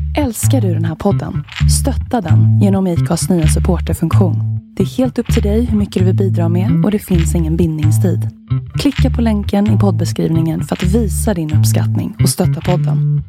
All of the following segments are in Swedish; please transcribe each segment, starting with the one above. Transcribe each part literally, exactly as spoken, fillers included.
Älskar du den här podden? Stötta den genom I C A:s nya supporterfunktion. Det är helt upp till dig hur mycket du vill bidra med och det finns ingen bindningstid. Klicka på länken i poddbeskrivningen för att visa din uppskattning och stötta podden.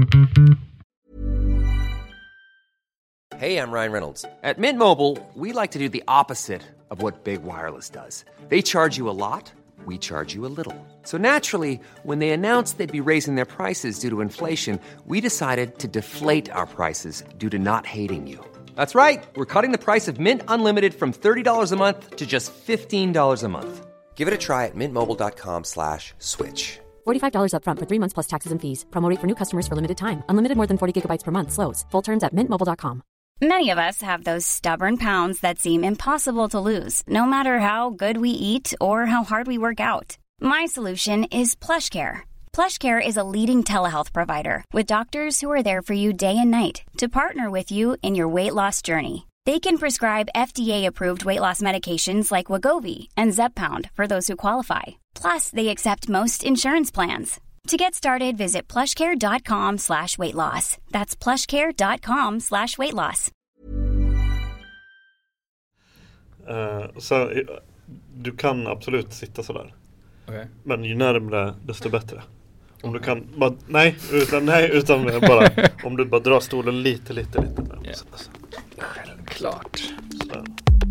Hey, I'm Ryan Reynolds. At Mint Mobile, we like to do the opposite of what Big Wireless does. They charge you a lot. We charge you a little. So naturally, when they announced they'd be raising their prices due to inflation, we decided to deflate our prices due to not hating you. That's right. We're cutting the price of Mint Unlimited from thirty dollars a month to just fifteen dollars a month. Give it a try at mintmobile.com slash switch. forty-five dollars up front for three months plus taxes and fees. Promo rate for new customers for limited time. Unlimited more than forty gigabytes per month slows. Full terms at mint mobile dot com. Many of us have those stubborn pounds that seem impossible to lose, no matter how good we eat or how hard we work out. My solution is PlushCare. PlushCare is a leading telehealth provider with doctors who are there for you day and night to partner with you in your weight loss journey. They can prescribe F D A-approved weight loss medications like Wegovy and Zepbound for those who qualify. Plus, they accept most insurance plans. To get started, visit plushcare.com slash weight loss. That's plushcare.com slash weight loss. Uh, så, du kan absolut sitta sådär. Okay. Men ju närmare desto bättre. Om du kan bara, nej, utan, nej, utan bara, om du bara drar stolen lite, lite, lite. Yeah. Självklart. Så.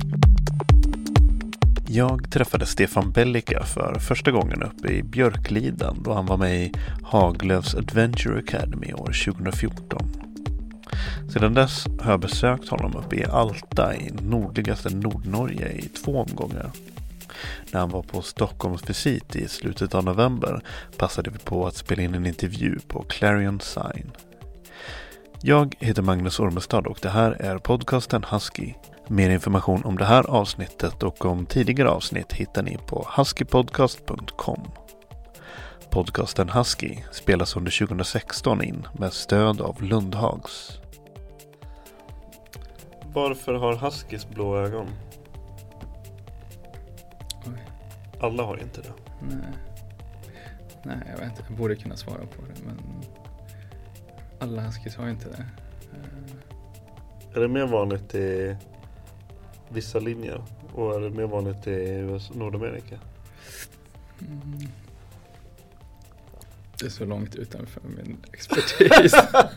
Jag träffade Stefan Bellika för första gången uppe i Björkliden då han var med i Haglöfs Adventure Academy år tjugo fjorton. Sedan dess har jag besökt honom uppe i Alta i nordligaste Nordnorge i två omgångar. När han var på Stockholms visit i slutet av november passade vi på att spela in en intervju på Clarion Sign. Jag heter Magnus Ormestad och det här är podcasten Husky. Mer information om det här avsnittet och om tidigare avsnitt hittar ni på huskypodcast punkt com. Podcasten Husky spelas under tjugo sexton in med stöd av Lundhags. Varför har huskys blå ögon? Oj. Alla har inte det. Nej. Nej, jag vet inte. Jag borde kunna svara på det, men alla huskys har inte det. Uh... Är det mer vanligt i vissa linjer? Och är det mer vanligt i U S A, Nordamerika? Mm. Det är så långt utanför min expertis.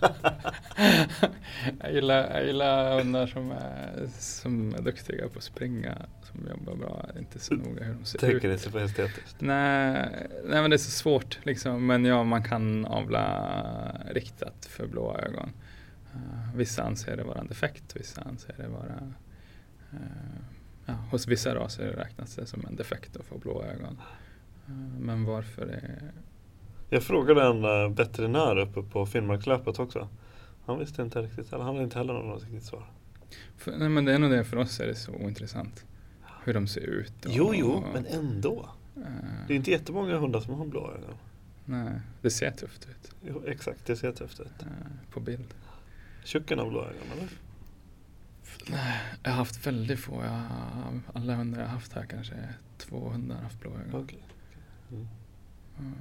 jag, gillar, jag gillar hundar som är, som är duktiga på att springa, som jobbar bra, inte så noga hur de ser Tänker ut. Tänker det så estetiskt? Nej, nej, men det är så svårt liksom. Men ja, man kan avla riktat för blåa ögon. Uh, vissa anser det vara en defekt, vissa anser det vara... Uh, ja, hos vissa raser räknas det som en defekt att få blåa ögon. Uh, men varför är... Jag frågade en uh, veterinär uppe på Finnmarkslöpet också. Han visste inte riktigt, eller han hade inte heller något riktigt svar. För, nej, men det är nog det, för oss är det så ointressant. Hur de ser ut. Och, jo, jo, och, men ändå. Uh, det är inte jättemånga hundar som har blåa ögon. Nej, det ser tufft ut. Jo, exakt, det ser tufft ut. Uh, på bild. Tjucken av blåa ögon, eller? Nej, jag har haft väldigt få. Jag har, alla hundar jag har haft här kanske två hundar har haft blåa ögon. Okej. Mm. Mm.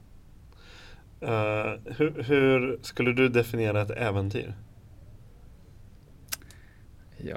Uh, hur, hur skulle du definiera ett äventyr? Ja.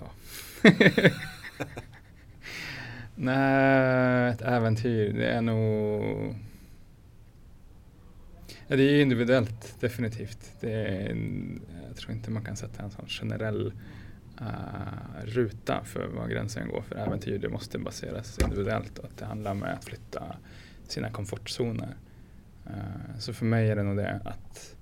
Nej, ett äventyr, det är nog... Ja, det är individuellt, definitivt. Det är en, jag tror inte man kan sätta en sån generell uh, ruta för vad gränsen går för äventyr. Det måste baseras individuellt och att det handlar om att flytta sina komfortzoner. Uh, så för mig är det nog det att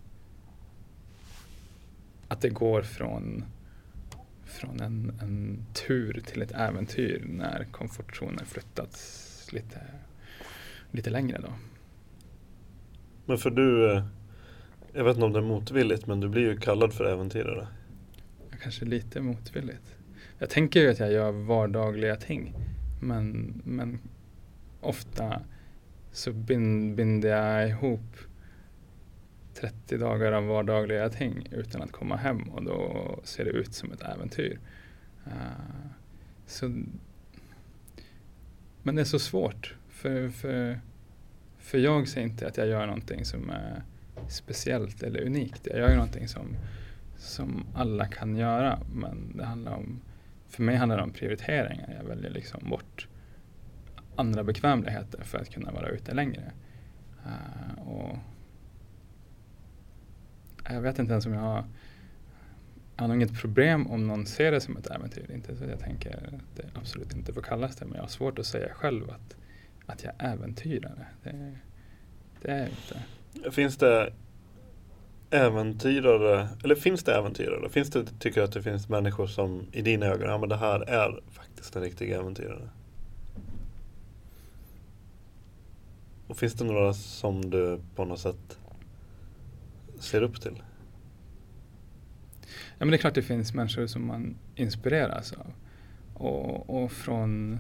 att det går från från en, en tur till ett äventyr när komfortzonen flyttats lite lite längre då. Men för du, jag vet inte om det är motvilligt, men du blir ju kallad för äventyrare. Kanske lite motvilligt. Jag tänker ju att jag gör vardagliga ting, men men ofta så bind, binder jag ihop trettio dagar av vardagliga ting utan att komma hem, och då ser det ut som ett äventyr. Uh, så, men det är så svårt för, för, för jag ser inte att jag gör någonting som är speciellt eller unikt. Jag gör någonting som, som alla kan göra, men det handlar om, för mig handlar det om prioriteringar. Jag väljer liksom bort andra bekvämligheter för att kunna vara ute längre. Uh, och jag vet inte ens om jag har jag har nog inget problem om någon ser det som ett äventyr. Inte så att jag tänker att det absolut inte får kallas det, men jag har svårt att säga själv att, att jag äventyrar det. Det, det är inte. Finns det äventyrare, eller finns det äventyrare? Finns det, tycker du att det finns människor som i dina ögon, ja men det här är faktiskt en riktig äventyrare? Och finns det några som du på något sätt ser upp till? Ja, men det är klart det finns människor som man inspireras av. Och, och från,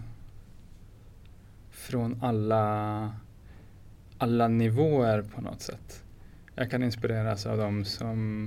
från alla, alla nivåer på något sätt. Jag kan inspireras av dem som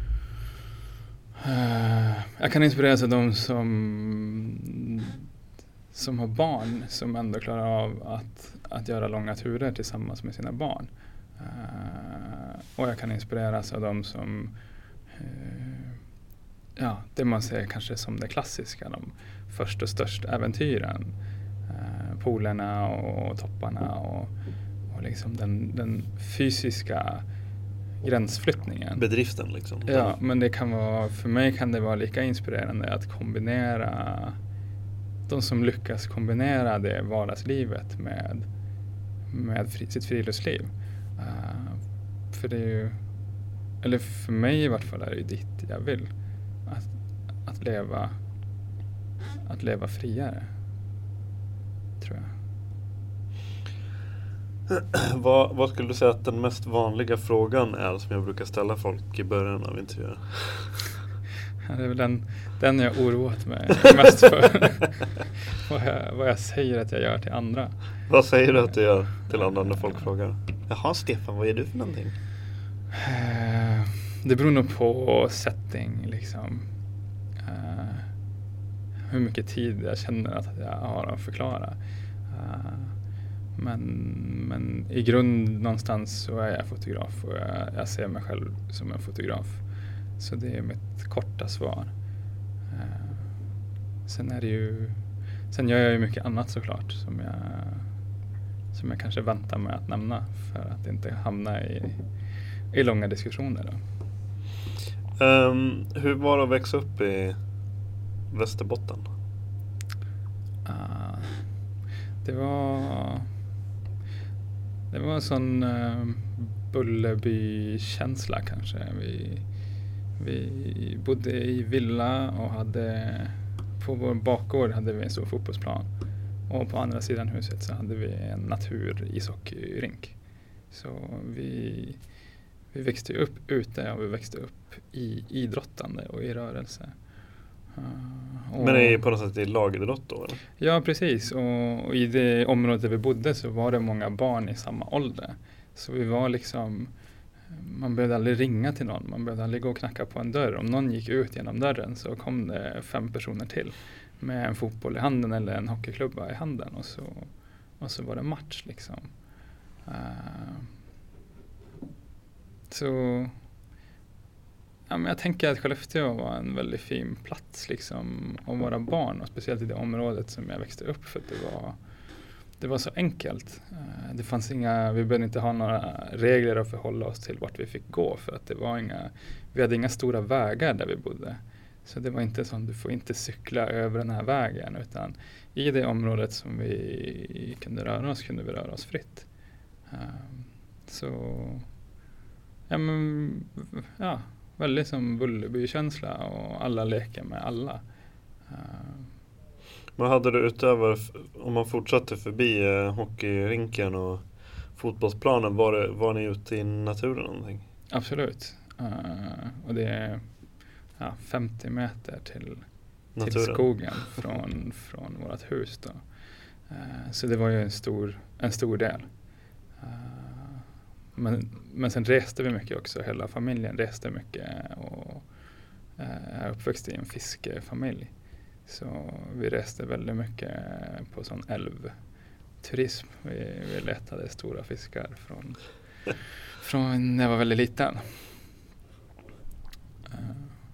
uh, jag kan inspireras av dem som som har barn som ändå klarar av att, att göra långa turer tillsammans med sina barn. Uh, och jag kan inspireras av dem som uh, ja, det man ser kanske som det klassiska, de först och störst äventyren. Uh, polerna och topparna och, och liksom den, den fysiska gränsflyttningen. Bedriften liksom. Ja, men det kan vara, för mig kan det vara lika inspirerande att kombinera, de som lyckas kombinera det vardagslivet med, med fri, sitt friluftsliv. Uh, för det är ju, eller för mig i vart fall är det ju dit jag vill. Att, att leva att leva friare, tror jag. vad, vad skulle du säga att den mest vanliga frågan är som jag brukar ställa folk i början av intervjuer? Ja, det är väl den, den jag oroat mig mest för. vad, jag, vad jag säger att jag gör till andra. Vad säger du att du gör till andra när folk frågar? Jaha Stefan, vad är du för någonting? Uh, det beror nog på setting liksom. Uh, hur mycket tid jag känner att jag har att förklara. Uh, men, men i grund någonstans så är jag fotograf och jag, jag ser mig själv som en fotograf. Så det är mitt korta svar. Uh, sen är det ju sen gör jag ju mycket annat såklart som jag som jag kanske väntar med att nämna för att inte hamna i, i långa diskussioner då. Um, hur var det att växa upp i Västerbotten? Uh, det var det var en sån uh, Bullerby-känsla kanske. Vi, vi bodde i villa och hade på vår bakgård hade vi en stor fotbollsplan. Och på andra sidan huset så hade vi en natur-ishockeyrink. Så vi, vi växte upp ute och vi växte upp i idrottande och i rörelse. Uh, och, Men är på något sätt i lagidrott då? Eller? Ja, precis. Och, och i det området där vi bodde så var det många barn i samma ålder. Så vi var liksom, man behövde aldrig ringa till någon. Man behövde aldrig gå och knacka på en dörr. Om någon gick ut genom dörren så kom det fem personer till med en fotboll i handen eller en hockeyklubba i handen. Och så, och så var det match liksom. Uh, så ja, men jag tänker att Skellefteå var en väldigt fin plats liksom att vara barn. Och speciellt i det området som jag växte upp för att det var, det var så enkelt. Uh, det fanns inga, vi behövde inte ha några regler att förhålla oss till vart vi fick gå. För att det var inga, vi hade inga stora vägar där vi bodde. Så det var inte så att du får inte cykla över den här vägen. Utan i det området som vi kunde röra oss kunde vi röra oss fritt. Uh, så ja, men, ja, väldigt som Bullerby-känsla och alla leker med alla. Uh, Men hade du utöver, om man fortsatte förbi eh, hockeyrinken och fotbollsplanen, var, det, var ni ute i naturen någonting? Absolut. Uh, och det är ja, femtio meter till, till skogen från, från vårt hus då. Uh, så det var ju en stor, en stor del. Uh, men, men sen reste vi mycket också. Hela familjen reste mycket och uh, är uppväxt i en fiskefamilj. Så vi reste väldigt mycket på sån älvturism. Vi, vi letade stora fiskar från, från när jag var väldigt liten. Uh,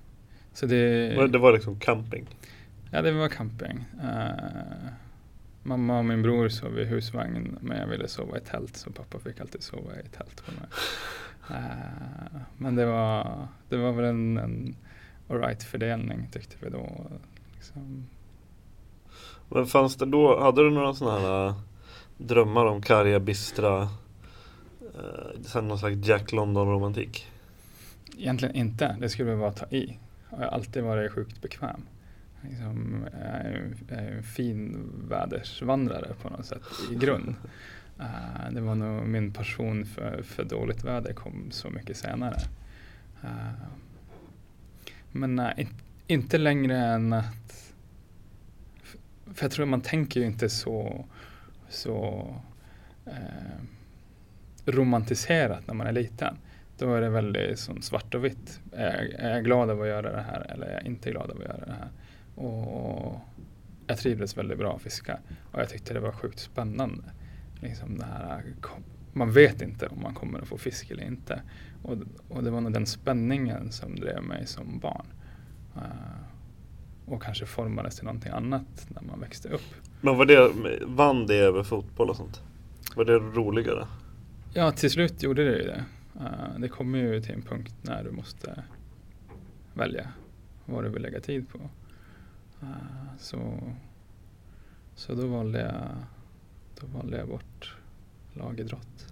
Så det, det var liksom camping? Ja, det var camping. Uh, mamma och min bror sov i husvagn, men jag ville sova i tält, så pappa fick alltid sova i tält på mig. Uh, men det var, det var väl en, en all right fördelning, tyckte vi då. Liksom. Men fanns det då, hade du några sådana här uh, drömmar om karga, bistra, uh, sen någon slags Jack London-romantik? Egentligen inte, det skulle vara ta i. Jag har alltid varit sjukt bekväm. Liksom, jag är en fin vädersvandrare på något sätt i grund. Uh, det var nog min passion för, för dåligt väder kom så mycket senare. Uh, men uh, in, inte längre än att... För jag tror man tänker ju inte så, så uh, romantiserat när man är liten. Då är det väldigt som svart och vitt. Är, är jag glad av att göra det här eller är jag inte glad av att göra det här? Och jag trivdes väldigt bra att fiska. Och jag tyckte det var sjukt spännande. Liksom det här, man vet inte om man kommer att få fisk eller inte. Och, och det var nog den spänningen som drev mig som barn. Uh, och kanske formades till någonting annat när man växte upp. Men var det, vann det över fotboll och sånt? Var det roligare? Ja, till slut gjorde det ju det. Uh, det kommer ju till en punkt när du måste välja vad du vill lägga tid på. Uh, så, så då valde jag då valde jag bort lagidrott.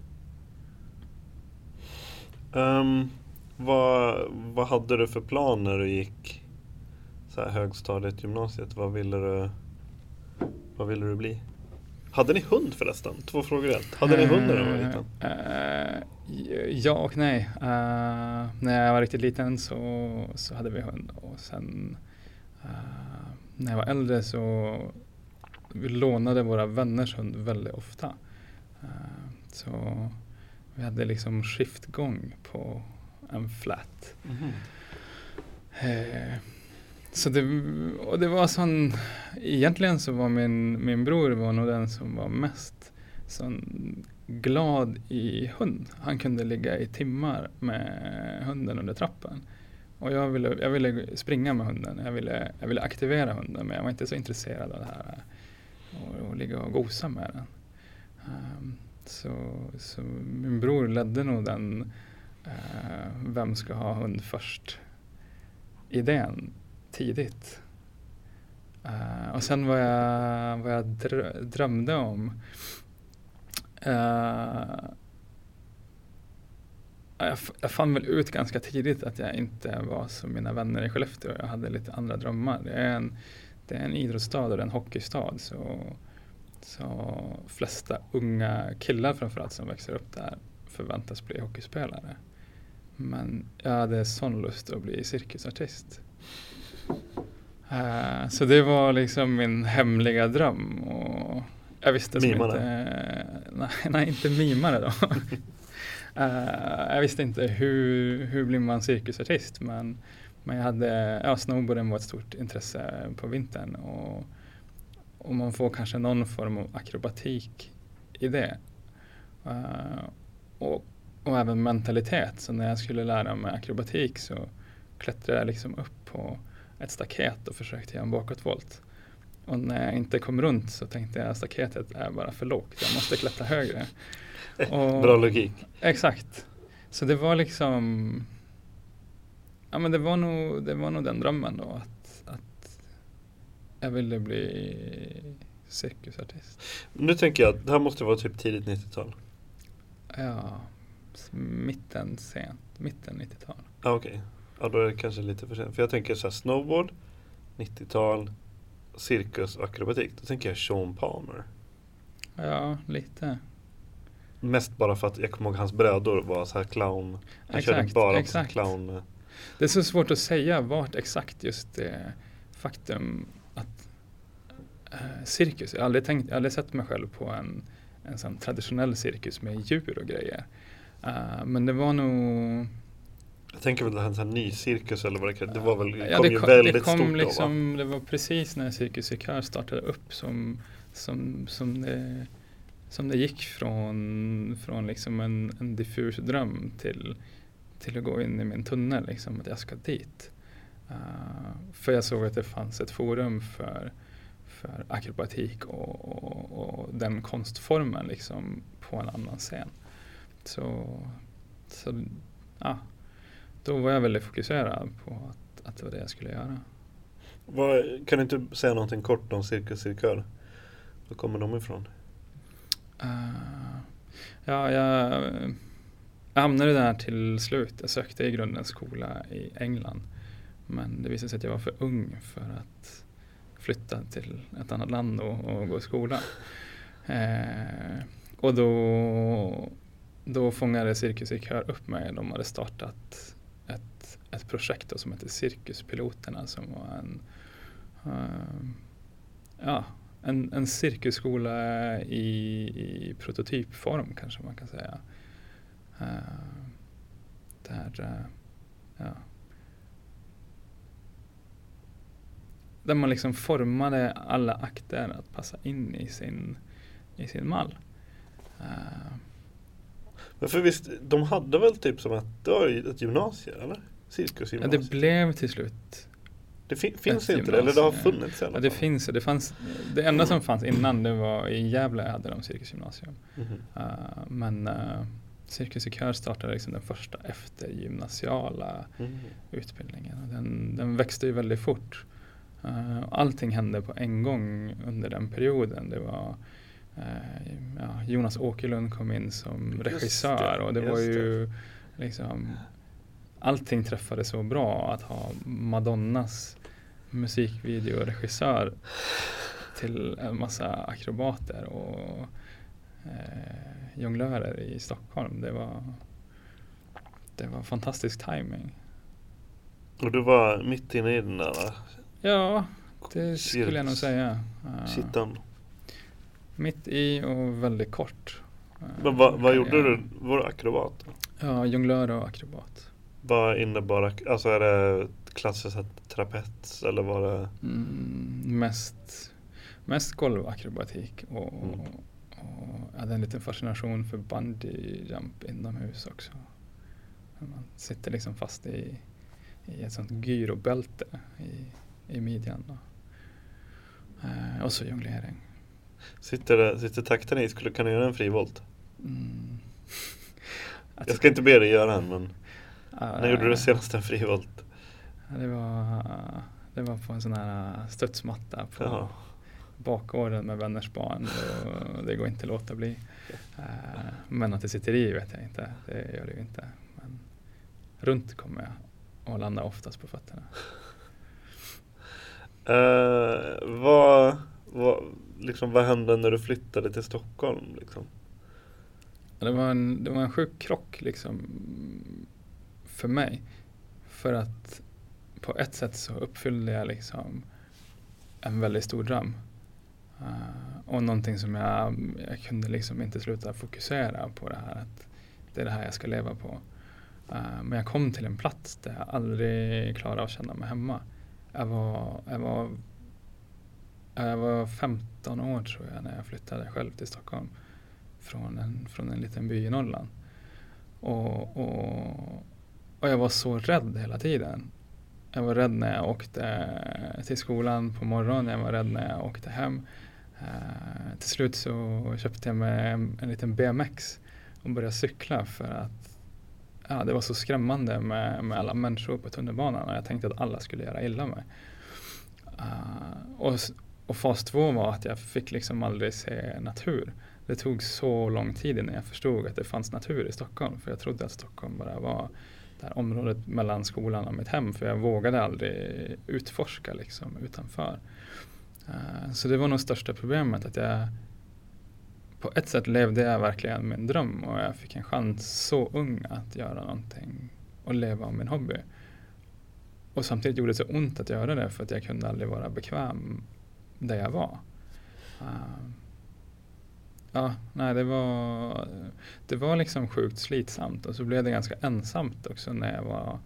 Um, vad, vad hade du för plan när du gick så här högstadiet, gymnasiet? Vad ville du vad ville du bli? Hade ni hund förresten? Två frågor rätt. Hade ni hund när du var liten? Uh, ja och nej. Uh, när jag var riktigt liten så, så hade vi hund. Och sen uh, när jag var äldre så vi lånade våra vänners hund väldigt ofta. Uh, så vi hade liksom skiftgång på en flat. Mm-hmm. Uh, Så det, och det var sån, egentligen så var min, min bror var nog den som var mest sån glad i hund. Han kunde ligga i timmar med hunden under trappen. Och jag ville, jag ville springa med hunden, jag ville, jag ville aktivera hunden, men jag var inte så intresserad av det här och, och ligga och gosa med den. Um, så, så min bror ledde nog den uh, vem ska ha hund först idén tidigt. Uh, och sen vad jag, vad jag drö- drömde om. Uh, jag, f- jag fann väl ut ganska tidigt att jag inte var som mina vänner i Skellefteå. Jag hade lite andra drömmar. Det är en, det är en idrottsstad och en hockeystad. Så, så flesta unga killar framförallt som växer upp där förväntas bli hockeyspelare. Men jag hade sån lust att bli cirkusartist. Uh, så det var liksom min hemliga dröm och jag visste som mimare. inte nej, nej inte mimare då. uh, jag visste inte hur hur blir man cirkusartist, men men jag hade ja, snowboarden var ett stort intresse på vintern och och man får kanske någon form av akrobatik i det. Uh, och och även mentalitet, så när jag skulle lära mig akrobatik så klättrade jag liksom upp på ett staket och försökte göra en bakåtvolt. Och när jag inte kom runt så tänkte jag att staketet är bara för lågt. Jag måste klättra högre. Och, bra logik. Exakt. Så det var liksom... Ja, men det var nog, det var nog den drömmen då. Att, att jag ville bli cirkusartist. Nu tänker jag att det här måste vara typ tidigt nittiotal. Ja, mitten sent. Mitten nittiotal. Ja, okej. Okay. Ja, då är det kanske lite för sent. För jag tänker så här, snowboard, nittiotal, cirkus och akrobatik. Då tänker jag Sean Palmer. Ja, lite. Mest bara för att jag kommer ihåg hans brödor var så här clown. Han exakt, körde bara exakt. clown. Det är så svårt att säga vart exakt just det faktum att äh, cirkus. Jag har aldrig, tänkt, jag har aldrig sett mig själv på en, en sån traditionell cirkus med djur och grejer. Uh, men det var nog... Jag tänker väl att det här en ny cirkus eller vad det kan. Det var väl, ja, kom det ju kom, väldigt det kom stort liksom, då, det var precis när Cirkus Cirkör startade upp som, som, som, det, som det gick från, från liksom en, en diffus dröm till, till att gå in i min tunnel, liksom, att jag ska dit. Uh, för jag såg att det fanns ett forum för, för akrobatik och, och, och den konstformen liksom på en annan scen. Så, så ja, då var jag väldigt fokuserad på att, att det var det jag skulle göra. Vad, kan du inte säga någonting kort om Cirkus Cirkör? Var kommer de ifrån? Uh, ja, jag, jag hamnade där till slut. Jag sökte i grunden skola i England. Men det visade sig att jag var för ung för att flytta till ett annat land och, och gå i skola. Uh, och då, då fångade Cirkus Cirkör upp mig. De hade startat ett, ett projekt då som heter Cirkuspiloterna, som var en uh, ja, En, en cirkusskola i, i prototypform, kanske man kan säga. Uh, där, uh, ja. där man liksom formade alla akter att passa in i sin, i sin mall. Uh, Men för visst, de hade väl typ som att det var ett gymnasium, eller? Cirkusgymnasium. ja, det blev till slut. Det fin- finns inte det, eller det har funnits i alla fall. Ja, det finns det. Fanns, det enda som fanns innan, det var i Gävle hade de cirkusgymnasium. Mm-hmm. Uh, men uh, Cirkus Cirkör startade liksom den första eftergymnasiala mm. utbildningen. Och den, den växte ju väldigt fort. Uh, allting hände på en gång under den perioden. Det var uh, ja, Jonas Åkerlund kom in som regissör, det, och det var ju det. liksom allting träffade så bra att ha Madonnas musikvideoregissör till en massa akrobater och eh, jonglörer i Stockholm. Det var det var fantastisk timing. Och du var mitt inne i den där? Ja, det skulle jag nog säga. Kittan. Uh, mitt i och väldigt kort. Uh, Men vad, vad gjorde du? Var du akrobat? Ja, jonglör och akrobat. Vad innebar, alltså är det klassiskt trapets eller var det? Mm, mest, mest golvakrobatik och, mm. och, och jag hade en liten fascination för bungee jump inomhus också. Man sitter liksom fast i, i ett sånt gyrobälte i, i midjan. Och, eh, och så jonglering. Sitter, det, sitter takten i? Skulle, kan du göra en frivolt? Mm. Jag ska inte be dig göra en, men Uh, när gjorde du senast en frivolt? Det var, det var på en sån här studsmatta på Jaha. bakgården med vänners barn. Och det går inte att låta bli. Uh, men att det sitter i vet jag inte. Det gör det ju inte. Men runt kommer jag och landar oftast på fötterna. Uh, vad, vad, liksom, vad hände när du flyttade till Stockholm? Liksom? Det var en, det var en sjuk krock liksom för mig. För att på ett sätt så uppfyllde jag liksom en väldigt stor dröm. Uh, och någonting som jag, jag kunde liksom inte sluta fokusera på det här. Att det är det här jag ska leva på. Uh, men jag kom till en plats där jag aldrig klarade att känna mig hemma. Jag var, jag var, jag var femton år tror jag när jag flyttade själv till Stockholm. Från en, från en liten by i Norrland. Och, och, och jag var så rädd hela tiden. Jag var rädd när jag åkte till skolan på morgonen. Jag var rädd när jag åkte hem. Uh, till slut så köpte jag mig en, en liten B M X och började cykla för att ja, det var så skrämmande med, med alla människor på tunnelbanan. Och jag tänkte att alla skulle göra illa mig. Uh, och, och fas två var att jag fick liksom aldrig se natur. Det tog så lång tid innan jag förstod att det fanns natur i Stockholm. För jag trodde att Stockholm bara var det här området mellan skolan och mitt hem. För jag vågade aldrig utforska liksom utanför. Uh, så det var nog största problemet. Att jag på ett sätt levde jag verkligen min dröm. Och jag fick en chans så ung att göra någonting. Och leva av min hobby. Och samtidigt gjorde det så ont att göra det. För att jag kunde aldrig vara bekväm där jag var. Uh, Ja, nej det var det var liksom sjukt slitsamt och så blev det ganska ensamt också när jag var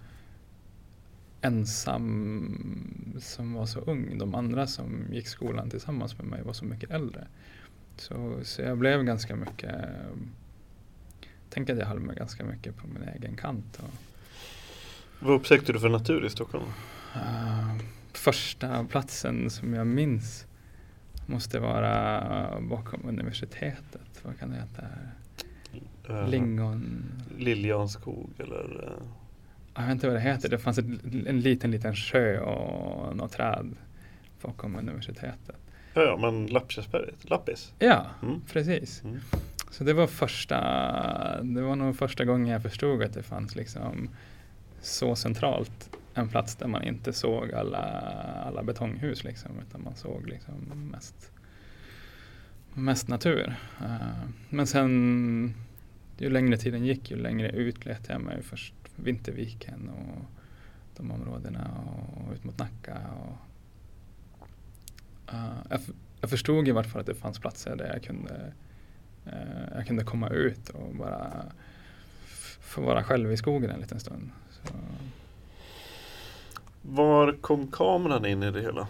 ensam som var så ung. De andra som gick skolan tillsammans med mig var så mycket äldre. Så, så jag blev ganska mycket, tänk att jag höll mig ganska mycket på min egen kant. Och, vad upptäckte du för natur i Stockholm? Uh, första platsen som jag minns måste vara bakom universitetet. Vad kan det heta? Uh, Lingon... Liljanskog eller... Uh... Jag vet inte vad det heter. Det fanns ett, en liten, liten sjö och något träd bakom universitetet. Ja, ja men Lappkärrsberget. Lappis? Ja, mm. precis. Mm. Så det var första... Det var nog första gången jag förstod att det fanns liksom så centralt en plats där man inte såg alla, alla betonghus liksom, utan man såg liksom mest, mest natur. Uh, men sen ju längre tiden gick, ju längre ut letade jag mig först Vinterviken och de områdena och ut mot Nacka. Och, uh, jag, f- jag förstod i vart fall att det fanns platser där jag kunde, uh, jag kunde komma ut och bara f- få vara själv i skogen en liten stund. Så. Var kom kameran in i det hela?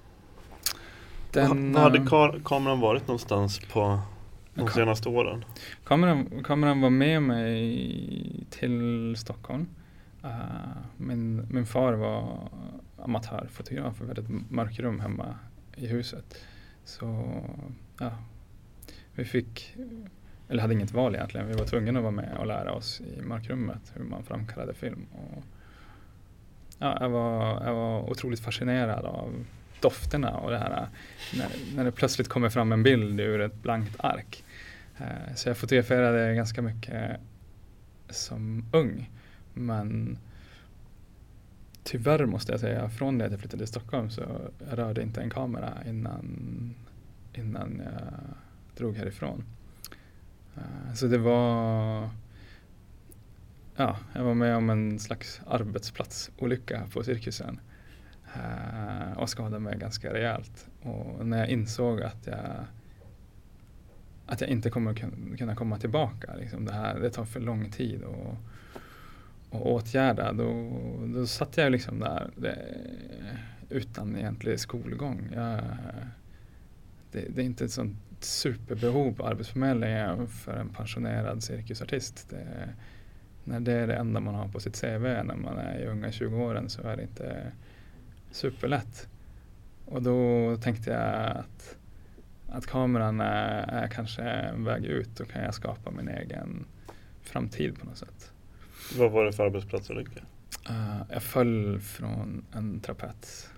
Den, Var hade kar- kameran varit någonstans på de senaste åren? Kameran, kameran var med mig till Stockholm. Uh, min, min far var amatörfotograf och vi hade ett mörkrum hemma i huset. Så ja, vi fick, eller hade inget val egentligen. Vi var tvungna att vara med och lära oss i mörkrummet hur man framkallade film. Och ja, jag var, jag var otroligt fascinerad av dofterna och det här när, när det plötsligt kommer fram en bild ur ett blankt ark. Uh, så jag fotograferade ganska mycket som ung. Men tyvärr måste jag säga, från det att jag flyttade till Stockholm så jag rörde inte en kamera innan, innan jag drog härifrån. Uh, så det var... Ja, jag var med om en slags arbetsplatsolycka på cirkusen. Uh, och skadade mig ganska rejält. Och när jag insåg att jag att jag inte kommer kun- kunna komma tillbaka, liksom det här, det tar för lång tid och, och åtgärda, då, då satt jag liksom där det, utan egentlig skolgång. Jag, det, det är inte ett sånt superbehov på Arbetsförmedlingen för en pensionerad cirkusartist. Det, när det är det enda man har på sitt C V när man är i unga tjugo-åren så är det inte superlätt. Och då tänkte jag att, att kameran är, är kanske en väg ut. Då kan jag skapa min egen framtid på något sätt. Vad var det för arbetsplatsolycka? Uh, jag föll från en trapets.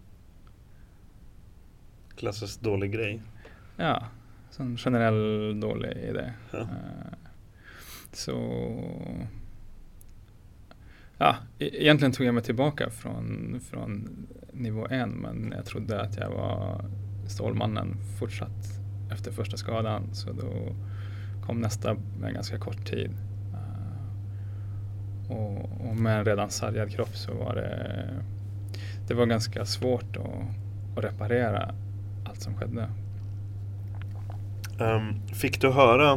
Klassiskt dålig grej. Ja, sån generell dålig idé. Ja. Uh, så... Ja, e- egentligen tog jag mig tillbaka från, från nivå en, men jag trodde att jag var Stålmannen fortsatt efter första skadan, så då kom nästa med en ganska kort tid. Uh, och, och med en redan sargad kropp så var det det var ganska svårt att, att reparera allt som skedde. Um, fick du höra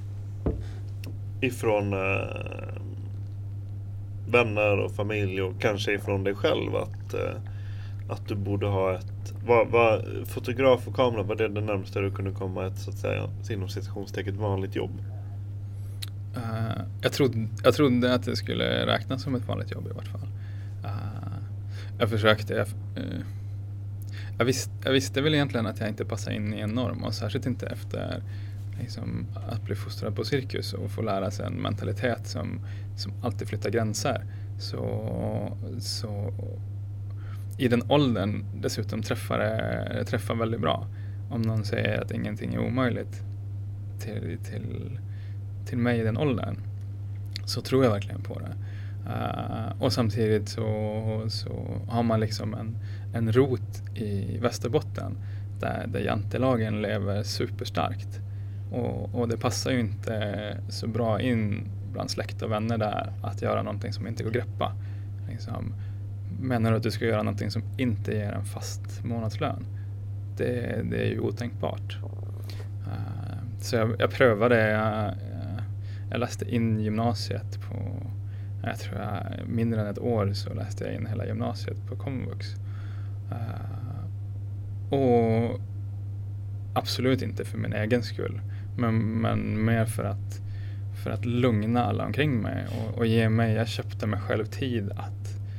ifrån uh, vänner och familj och kanske ifrån dig själv att, uh, att du borde ha ett var, var, fotograf och kamera, var det det närmaste du kunde komma ett så att säga inom citationstecken vanligt jobb? Uh, jag, trodde, jag trodde att det skulle räknas som ett vanligt jobb i vart fall. Uh, jag försökte jag, uh, jag, visst, jag visste väl egentligen att jag inte passade in i en norm, och särskilt inte efter liksom, att bli fostrad på cirkus och få lära sig en mentalitet som, som alltid flyttar gränser. Så, så i den åldern dessutom träffar det träffar väldigt bra. Om någon säger att ingenting är omöjligt till, till, till mig i den åldern, så tror jag verkligen på det. Uh, och samtidigt så, så har man liksom en, en rot i Västerbotten där, där jantelagen lever superstarkt. Och, och det passar ju inte så bra in bland släkt och vänner där att göra någonting som inte går att greppa. Liksom, menar du att du ska göra någonting som inte ger en fast månadslön? Det, det är ju otänkbart. Uh, så jag, jag prövade, jag, jag läste in gymnasiet på, jag tror jag, mindre än ett år så läste jag in hela gymnasiet på komvux. Uh, och absolut inte för min egen skull, men, men mer för att, för att lugna alla omkring mig och, och ge mig, jag köpte mig själv tid att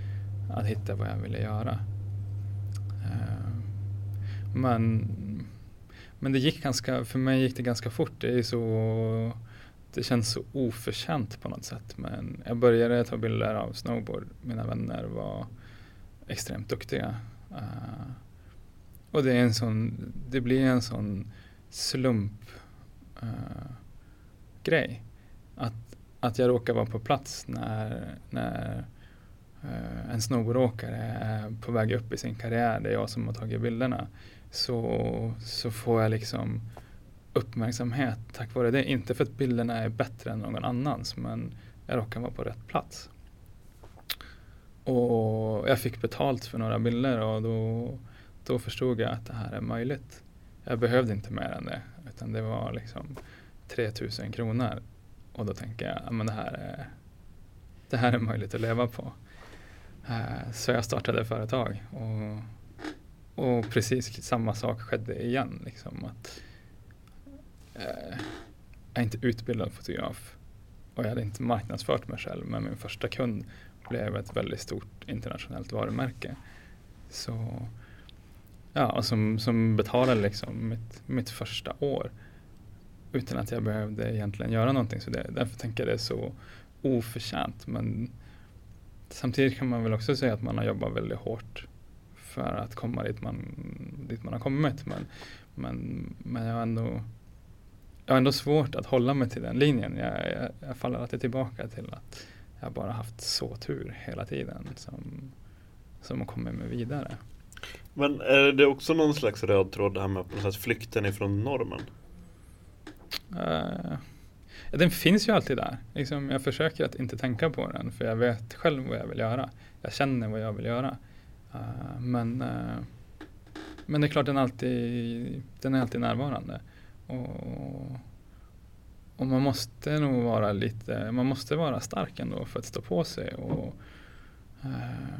att hitta vad jag ville göra. Uh, men, men det gick ganska, för mig gick det ganska fort. Det är så, det känns så oförtjänt på något sätt. Men jag började ta bilder av snowboard. Mina vänner var extremt duktiga. Uh, och det är en sån, det blir en sån slump uh, grej. Att, att jag råkar vara på plats när, när uh, en snowboardåkare är på väg upp i sin karriär. Det är jag som har tagit bilderna. Så, så får jag liksom uppmärksamhet tack vare det. Inte för att bilderna är bättre än någon annans, men jag råkar vara på rätt plats. Och jag fick betalt för några bilder och då, då förstod jag att det här är möjligt. Jag behövde inte mer än det, utan det var liksom tre tusen kronor. Och då tänker jag, men det här är, det här är möjligt att leva på. Uh, så jag startade företag och, och precis samma sak skedde igen. Liksom, att, uh, jag är inte utbildad fotograf och jag hade inte marknadsfört mig själv, men min första kund blev ett väldigt stort internationellt varumärke. Så, ja, som, som betalade liksom mitt, mitt första år utan att jag behövde egentligen göra någonting. Så det, därför tänker jag det är så oförtjänt. Men samtidigt kan man väl också säga att man har jobbat väldigt hårt för att komma dit man, dit man har kommit. Men, men, men jag har ändå, jag har ändå svårt att hålla mig till den linjen. Jag, jag, jag faller alltid tillbaka till att jag bara haft så tur hela tiden som, som har kommit mig vidare. Men är det också någon slags röd tråd det här med på något sätt flykten ifrån normen? Uh, ja, den finns ju alltid där. Liksom, jag försöker att inte tänka på den, för jag vet själv vad jag vill göra. Jag känner vad jag vill göra. Uh, men, uh, men det är klart den, alltid, den är alltid närvarande. Och, och man måste nog vara lite, man måste vara stark ändå för att stå på sig och uh,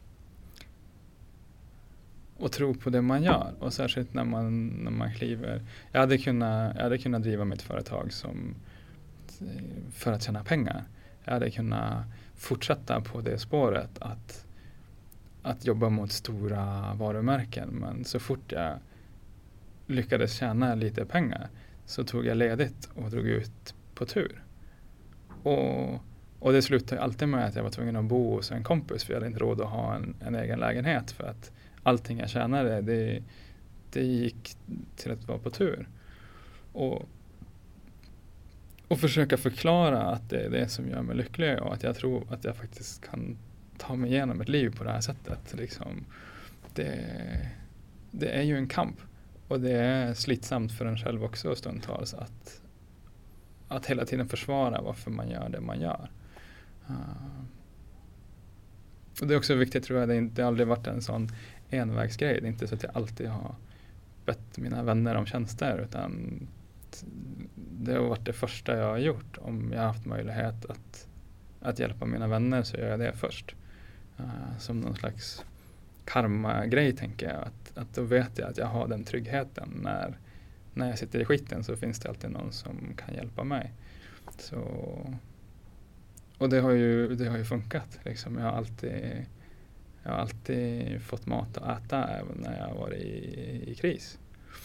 och tro på det man gör. Och särskilt när man, när man kliver. Jag hade, kunnat, jag hade kunnat driva mitt företag som, för att tjäna pengar. Jag hade kunnat fortsätta på det spåret att, att jobba mot stora varumärken. Men så fort jag lyckades tjäna lite pengar så tog jag ledigt och drog ut på tur. Och, och det slutade alltid med att jag var tvungen att bo hos en kompis, för jag hade inte råd att ha en, en egen lägenhet, för att allting jag tjänade, det, det gick till att vara på tur. Och, och försöka förklara att det är det som gör mig lycklig och att jag tror att jag faktiskt kan ta mig igenom ett liv på det här sättet. Liksom, det, det är ju en kamp. Och det är slitsamt för en själv också stundtals att, att hela tiden försvara varför man gör det man gör. Uh, och det är också viktigt, tror jag, det har inte aldrig varit en sån envägsgrej. Det är inte så att jag alltid har bett mina vänner om tjänster, utan det har varit det första jag har gjort. Om jag har haft möjlighet att, att hjälpa mina vänner, så gör jag det först. Uh, som någon slags karma-grej, tänker jag. Att, att då vet jag att jag har den tryggheten. När, när jag sitter i skiten så finns det alltid någon som kan hjälpa mig. Så, och det har ju, det har ju funkat. Liksom. Jag har alltid... Jag har alltid fått mat att äta även när jag har varit i, i kris.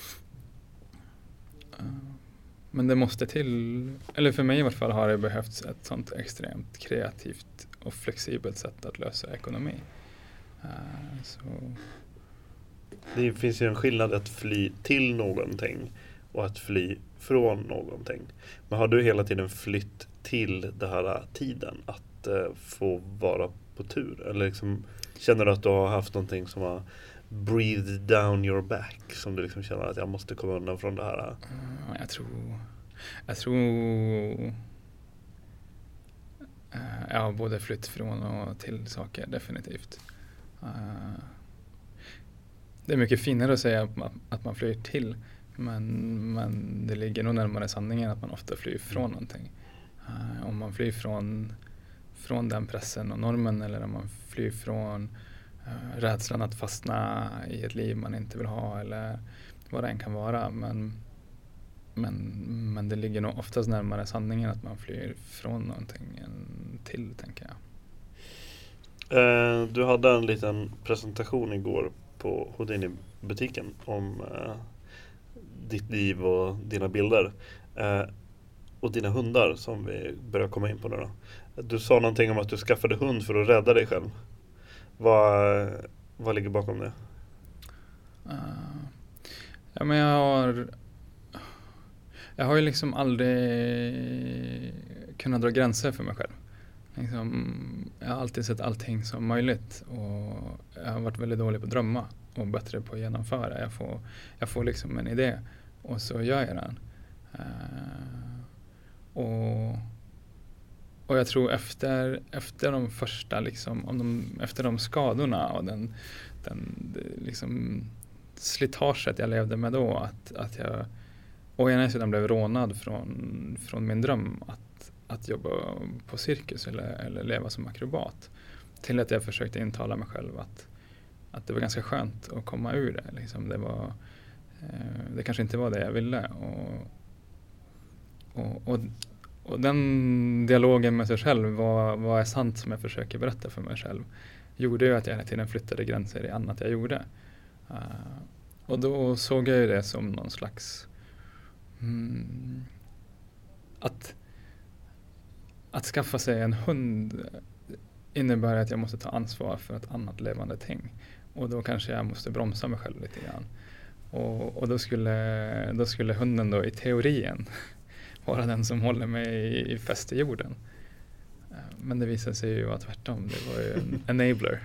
Men det måste till, eller för mig i vart fall har det behövts ett sånt extremt kreativt och flexibelt sätt att lösa ekonomi. Så. Det finns ju en skillnad att fly till någonting och att fly från någonting. Men har du hela tiden flytt till den här tiden att uh, få vara på tur? Eller liksom, känner du att du har haft någonting som har breathed down your back, som du liksom känner att jag måste komma undan från det här? Uh, jag tror jag tror uh, jag har både flytt från och till saker, definitivt. Uh, det är mycket finare att säga att man, att man flyr till, men, men det ligger nog närmare sanningen att man ofta flyr från någonting. Uh, om man flyr från från den pressen och normen, eller om man flyr från uh, rädslan att fastna i ett liv man inte vill ha, eller vad det än kan vara. Men, men, men det ligger nog oftast närmare sanningen att man flyr från någonting än till, tänker jag. Eh, du hade en liten presentation igår på Houdini-butiken om eh, ditt liv och dina bilder. Eh, och dina hundar som vi börjar komma in på nu då. Du sa någonting om att du skaffade hund för att rädda dig själv. Vad, vad ligger bakom det? Uh, ja, men jag har jag har ju liksom aldrig kunnat dra gränser för mig själv. Liksom, jag har alltid sett allting som möjligt och jag har varit väldigt dålig på att drömma och bättre på att genomföra. Jag får, jag får liksom en idé och så gör jag den. Uh, och, och jag tror efter, efter de första liksom, om de, efter de skadorna och den, den liksom slitaget jag levde med då, att, att jag å ena sidan blev rånad från, från min dröm att, att jobba på cirkus eller, eller leva som akrobat, till att jag försökte intala mig själv att, att det var ganska skönt att komma ur det. Liksom det, var, eh, det kanske inte var det jag ville. Och, och, och, och den dialogen med sig själv, vad, vad är sant som jag försöker berätta för mig själv, gjorde ju att jag hela tiden flyttade gränser i annat jag gjorde. Uh, och då såg jag ju det som någon slags mm, att att skaffa sig en hund innebär att jag måste ta ansvar för ett annat levande ting, och då kanske jag måste bromsa mig själv lite grann, och, och då skulle då skulle hunden då i teorin vara den som håller mig i, i fäst i jorden, uh, men det visade sig ju vara tvärtom. Det var ju en enabler.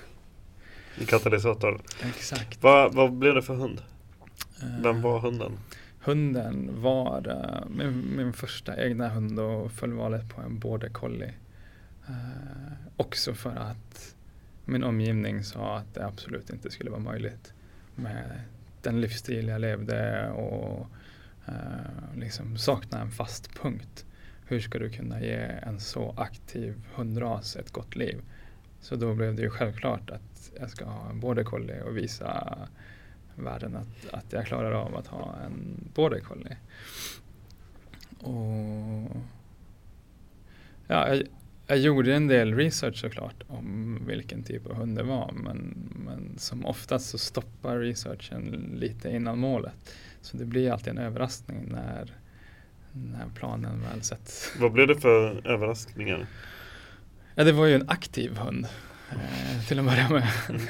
En katalysator. Exakt. Vad, vad blev det för hund? Vem var hunden? Uh, hunden var uh, min, min första egna hund och föll valet på en border collie. Uh, också för att min omgivning sa att det absolut inte skulle vara möjligt med den livsstil jag levde och uh, liksom sakna en fast punkt. Hur ska du kunna ge en så aktiv hundras ett gott liv? Så då blev det ju självklart att jag ska ha en border collie och visa världen att, att jag klarar av att ha en border collie. Och ja, jag, jag gjorde en del research såklart om vilken typ av hund det var, men, men som oftast så stoppar researchen lite innan målet. Så det blir alltid en överraskning när, när planen väl sätts. Vad blev det för överraskningar? Ja, det var ju en aktiv hund eh, till att börja med.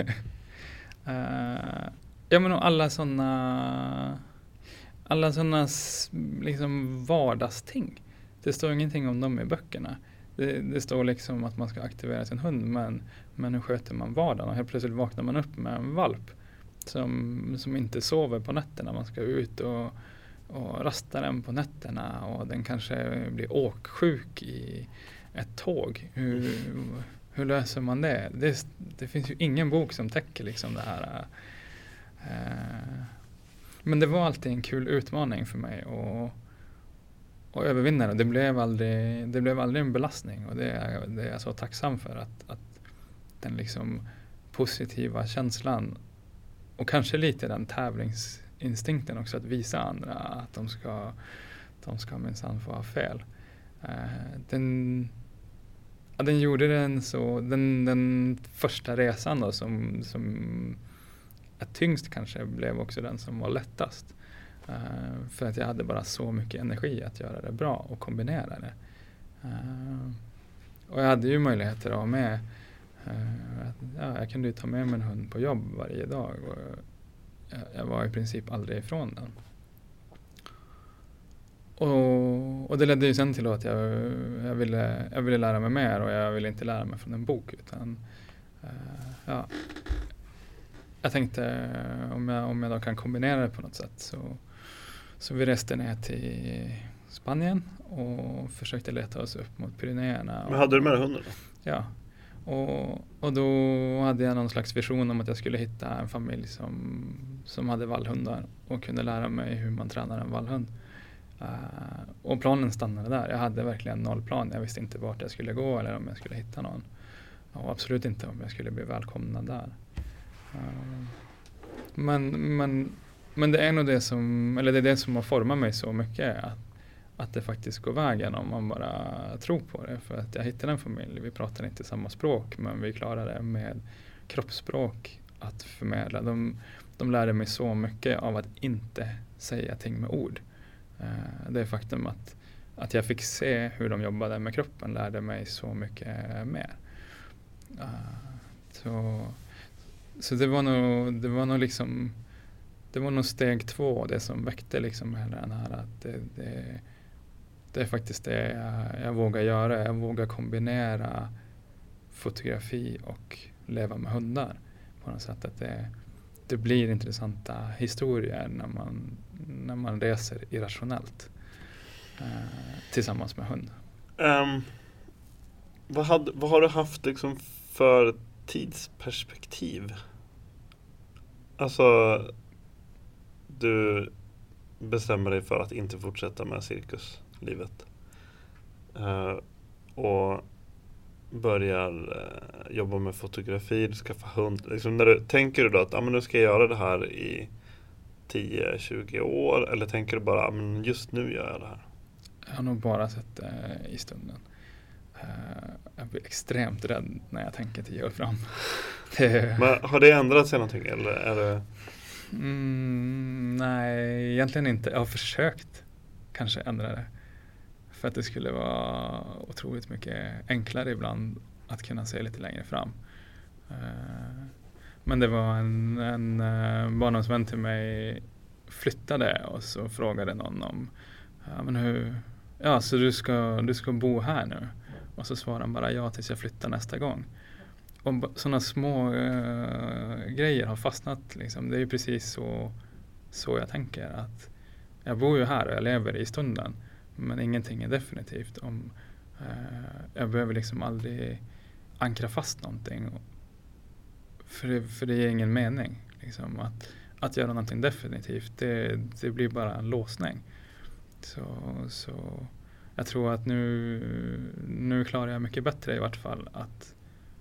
uh, ja, men alla sådana alla sådana liksom vardagsting. Det står ingenting om dem i böckerna. Det, det står liksom att man ska aktivera sin hund, men, men hur sköter man vardagen? Och helt plötsligt vaknar man upp med en valp som, som inte sover på nätterna. Man ska ut och, och rasta den på nätterna, och den kanske blir åksjuk i ett tåg. Hur, hur löser man det? det? Det finns ju ingen bok som täcker liksom det här. Uh, men det var alltid en kul utmaning för mig att, att övervinna det. Det blev aldrig, det blev aldrig en belastning, och det är, det är jag så tacksam för, att, att den liksom positiva känslan och kanske lite den tävlingsinstinkten också, att visa andra att de ska, de ska minsann få ha fel. Uh, den Ja, den gjorde den så, den, den första resan då som, som är tyngst kanske blev också den som var lättast. Uh, för att jag hade bara så mycket energi att göra det bra och kombinera det. Uh, och jag hade ju möjligheter att ha med, uh, att, ja, jag kunde ju ta med min hund på jobb varje dag, och jag, jag var i princip aldrig ifrån den. Och, och det ledde ju sen till att jag, jag, ville, jag ville lära mig mer, och jag ville inte lära mig från en bok, utan uh, ja, jag tänkte om jag, om jag då kan kombinera det på något sätt, så, så vi reste ner till Spanien och försökte leta oss upp mot Pyrenéerna. Men hade du med hunden då? Ja, och, och då hade jag någon slags vision om att jag skulle hitta en familj som, som hade vallhundar och kunde lära mig hur man tränar en vallhund. Uh, och planen stannade där. Jag hade verkligen noll plan. Jag visste inte vart jag skulle gå eller om jag skulle hitta någon. Och absolut inte om jag skulle bli välkomnad där. Uh, men, men, men det är nog det som, eller det är det som har format mig så mycket. Att, att det faktiskt går vägen om man bara tror på det. För att jag hittade en familj, vi pratar inte samma språk, men vi klarade det med kroppsspråk att förmedla. De, de lärde mig så mycket av att inte säga ting med ord. Uh, det är faktum att, att jag fick se hur de jobbade med kroppen lärde mig så mycket mer. Uh, så så det var nog, det var nog liksom det var nog steg två, det som väckte liksom hela den här att det, det, det är faktiskt det jag, jag vågar göra. Jag vågar kombinera fotografi och leva med hundar på något sätt. Att det, det blir intressanta historier när man, när man reser irrationellt eh, tillsammans med hund. Um, vad, hade, vad har du haft liksom för tidsperspektiv? Alltså, du bestämmer dig för att inte fortsätta med cirkuslivet. Uh, och börjar uh, jobba med fotografi, du skaffar hund. Liksom när du, tänker du då att ah, men nu ska jag göra det här i tio till tjugo år? Eller tänker du bara, ah, men just nu gör jag det här? Jag har nog bara sett det uh, i stunden. Uh, jag blir extremt rädd när jag tänker tio år fram. Men har det ändrat sig någonting? Eller är det... Mm, nej, egentligen inte. Jag har försökt kanske ändra det. För att det skulle vara otroligt mycket enklare ibland att kunna se lite längre fram. Uh, men det var en, en uh, barndomsvän till mig flyttade och så frågade någon om ja, men hur, ja, så du ska, du ska bo här nu? Och så svarade han bara ja tills jag flyttar nästa gång. Och sådana små uh, grejer har fastnat. Liksom. Det är ju precis så, så jag tänker. Att jag bor ju här och jag lever i stunden. Men ingenting är definitivt. Om, uh, jag behöver liksom aldrig ankra fast någonting. För det, för det ger ingen mening. Liksom. Att, att göra någonting definitivt, det, det blir bara en låsning. Så... så jag tror att nu, nu klarar jag mycket bättre i vart fall att,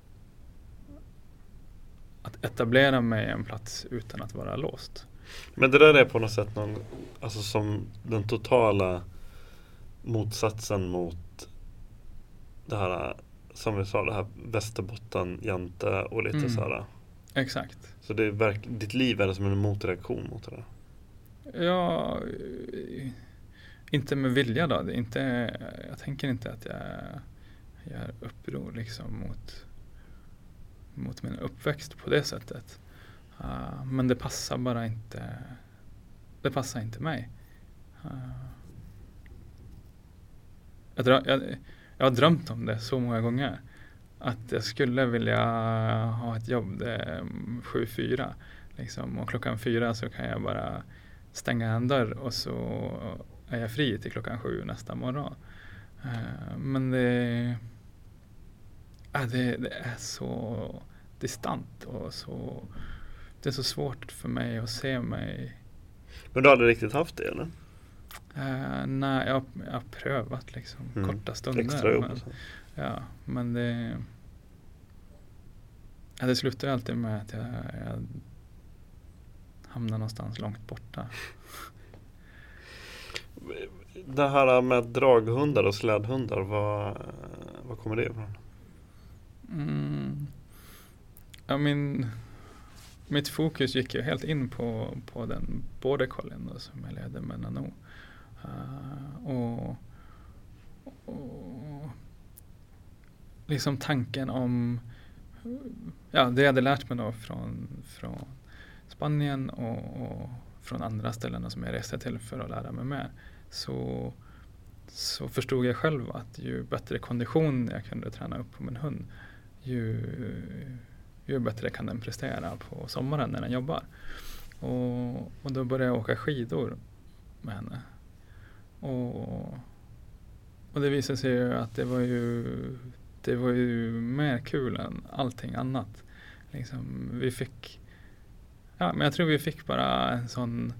att etablera mig en plats utan att vara låst. Men det där är på något sätt någon, alltså som den totala motsatsen mot det här, som vi sa, det här Västerbotten, Jante och lite mm. så här. Exakt. Så det är verk, ditt liv är som en motreaktion mot det där? Ja... Inte med vilja då. Det är inte, jag tänker inte att jag gör uppror liksom mot, mot min uppväxt på det sättet. Uh, men det passar bara inte. Det passar inte mig. Uh, jag, drö- jag, jag har drömt om det så många gånger. Att jag skulle vilja ha ett jobb där sju fyra. Liksom, och klockan fyra så kan jag bara stänga en dörr och så är jag fri till klockan sju nästa morgon. Uh, men det, uh, det, det är så distant och så, det är så svårt för mig att se mig. Men du har aldrig riktigt haft det, eller? Uh, nej, jag, jag har prövat liksom mm. korta stunder. Extra jobb. Men, ja, men det, ja, det slutar ju alltid med att jag, jag hamnar någonstans långt borta. Det här med draghundar och slädhundar, vad, vad kommer det ifrån? Mm. Ja, min, mitt fokus gick ju helt in på, på den border collien då, som jag ledde med Nano. Uh, och, och liksom tanken om ja, det jag hade lärt mig då från, från Spanien och, och från andra ställen som jag reste till för att lära mig mer, så, så förstod jag själv att ju bättre kondition jag kunde träna upp på min hund, ju, ju bättre kan den prestera på sommaren när den jobbar. Och, och då började jag åka skidor med henne. Och, och det visade sig ju att det var ju, det var ju mer kul än allting annat. Liksom, vi fick Ja, men jag tror vi fick bara en sån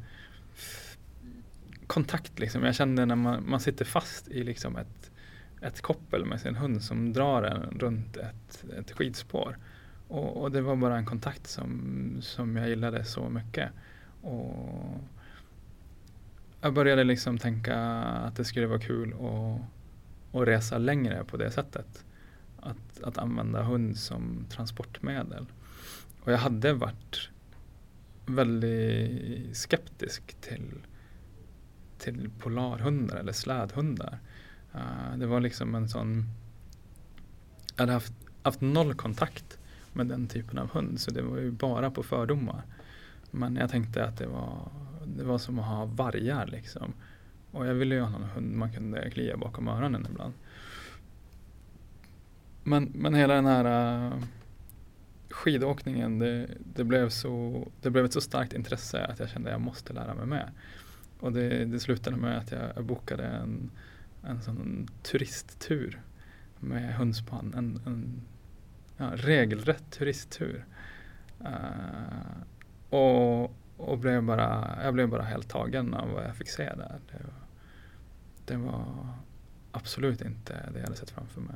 kontakt liksom. Jag kände när man, man sitter fast i liksom ett, ett koppel med sin hund som drar en runt ett, ett skidspår. Och, och det var bara en kontakt som, som jag gillade så mycket. Och jag började liksom tänka att det skulle vara kul att, att resa längre på det sättet. Att, att använda hund som transportmedel. Och jag hade varit väldigt skeptisk till, till polarhundar eller slädhundar. Uh, det var liksom en sån... Jag hade haft, haft noll kontakt med den typen av hund, så det var ju bara på fördomar. Men jag tänkte att det var, det var som att ha vargar liksom. Och jag ville ju ha någon hund man kunde klia bakom öronen ibland. Men, men hela den här uh, skidåkningen, det, det, blev så, det blev ett så starkt intresse att jag kände att jag måste lära mig mer. Och det, det slutade med att jag, jag bokade en, en sån turisttur med hundspann. En, en ja, regelrätt turisttur. Uh, och och blev bara, jag blev bara helt tagen av vad jag fick se där. Det var, det var absolut inte det jag hade sett framför mig.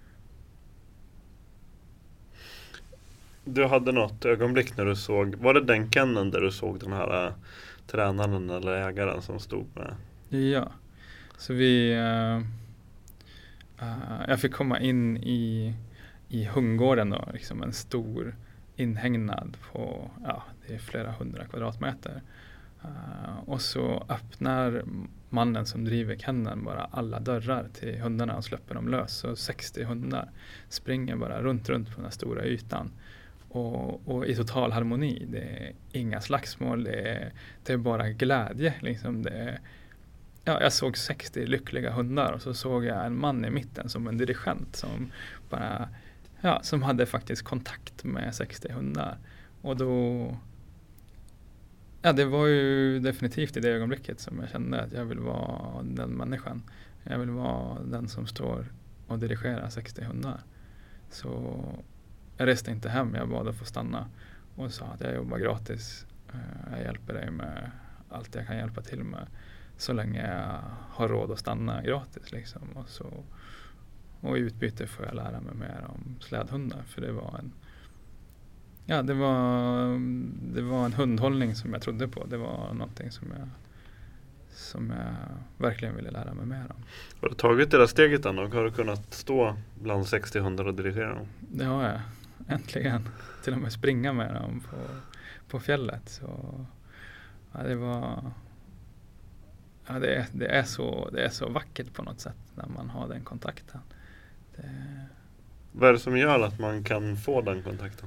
Du hade något ögonblick när du såg, var det den kenneln där du såg den här äh, tränaren eller ägaren som stod med? Ja, så vi, uh, uh, jag fick komma in i, i hundgården då, liksom en stor inhägnad på, ja, det är flera hundra kvadratmeter. Uh, och så öppnar mannen som driver kenneln bara alla dörrar till hundarna och släpper dem lös. Så sextio hundar springer bara runt, runt på den här stora ytan. Och, och i total harmoni. Det är inga slagsmål, det är, det är bara glädje. Liksom. Det är, ja, jag såg sextio lyckliga hundar och så såg jag en man i mitten som en dirigent som bara, ja, som hade faktiskt kontakt med sextio hundar. Och då, ja, det var ju definitivt i det ögonblicket som jag kände att jag vill vara den människan. Jag vill vara den som står och dirigerar sextio hundar. Så jag reste inte hem, jag bad att få stanna och sa att jag jobbar gratis. Jag hjälper dig med allt jag kan hjälpa till med så länge jag har råd att stanna gratis. Liksom. Och, så, och i utbyte får jag lära mig mer om slädhundar, för det var en ja, det var, det var en hundhållning som jag trodde på. Det var någonting som jag, som jag verkligen ville lära mig mer om. Har du tagit det där steget än och har du kunnat stå bland sextio hundar och dirigera dem? Det har jag. Äntligen. Till och med springa med dem på, på fjället. Så, ja, det var... Ja, det, är, det, är så, det är så vackert på något sätt när man har den kontakten. Det... Vad är det som gör att man kan få den kontakten?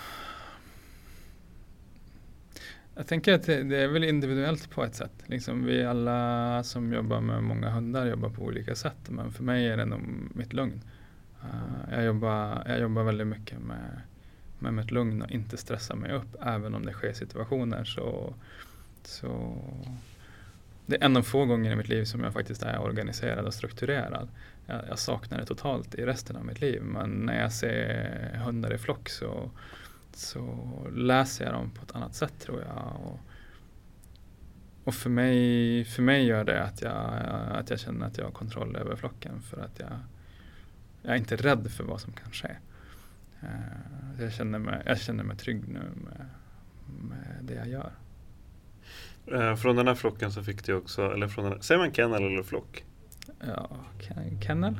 Jag tänker att det, det är väl individuellt på ett sätt. Liksom vi alla som jobbar med många hundar jobbar på olika sätt. Men för mig är det nog mitt lugn. Uh, jag, jobbar, jag jobbar väldigt mycket med, med mitt lugn och inte stressa mig upp. Även om det sker situationer så... så det är en av få gånger i mitt liv som jag faktiskt är organiserad och strukturerad. Jag, jag saknar det totalt i resten av mitt liv. Men när jag ser hundar i flock så... så läser jag dem på ett annat sätt, tror jag. Och, och för mig för mig gör det att jag, att jag känner att jag har kontroll över flocken, för att jag, jag är inte rädd för vad som kan ske. Uh, jag, känner mig, jag känner mig trygg nu med, med det jag gör. Uh, från den här flocken så fick du också, eller från den här, säger man kennel eller flock? Ja, kennel.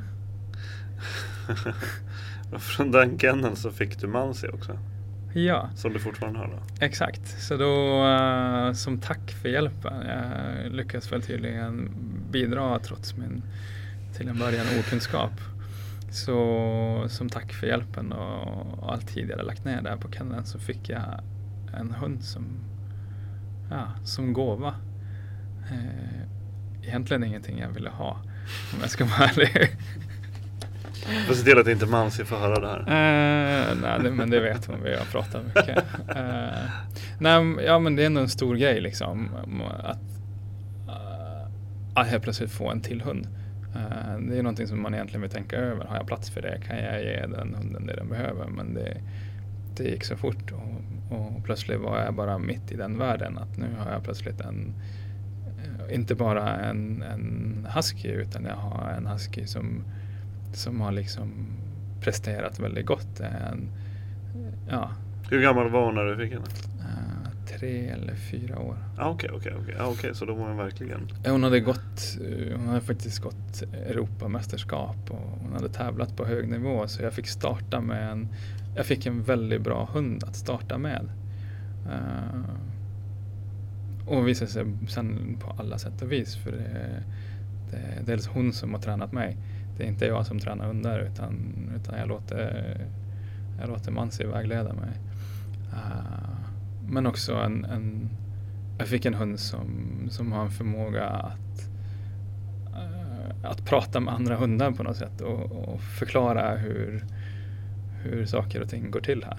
Från den kenneln så fick du Mansi också. Ja. Som du fortfarande har då? Exakt. Så då uh, som tack för hjälpen. Jag lyckas väl tydligen bidra trots min till en början okunskap. Så som tack för hjälpen och, och allt tid jag hade lagt ner där på kenneln, så fick jag en hund som, ja, som gåva. Eh, egentligen ingenting jag ville ha, om jag ska vara ärlig. Får se till att inte Mansi får höra det här. Uh, nej, det, men det vet hon, vi har pratat mycket. Uh, nej, ja, men det är ändå en stor grej liksom, att, uh, att helt plötsligt få en till hund. Uh, det är någonting som man egentligen vill tänka över. Har jag plats för det? Kan jag ge den hunden det den behöver? Men det, det gick så fort och, och plötsligt var jag bara mitt i den världen. Att nu har jag plötsligt en, uh, inte bara en, en husky, utan jag har en husky som som har liksom presterat väldigt gott. En, ja. Hur gammal var hon när du fick henne? Uh, tre eller fyra år. Ah, okej, okej, okej. Ah, okej, så då var hon verkligen... Hon hade gått, hon hade faktiskt gått Europamästerskap och hon hade tävlat på hög nivå, så jag fick starta med en, jag fick en väldigt bra hund att starta med. Uh, och visade sig sen på alla sätt och vis, för det, det är dels hon som har tränat mig. Det är inte jag som tränar hundar, utan, utan jag låter, jag låter Mansi vägleda mig. Uh, men också en, en jag fick en hund som, som har en förmåga att, uh, att prata med andra hundar på något sätt och, och förklara hur, hur saker och ting går till här.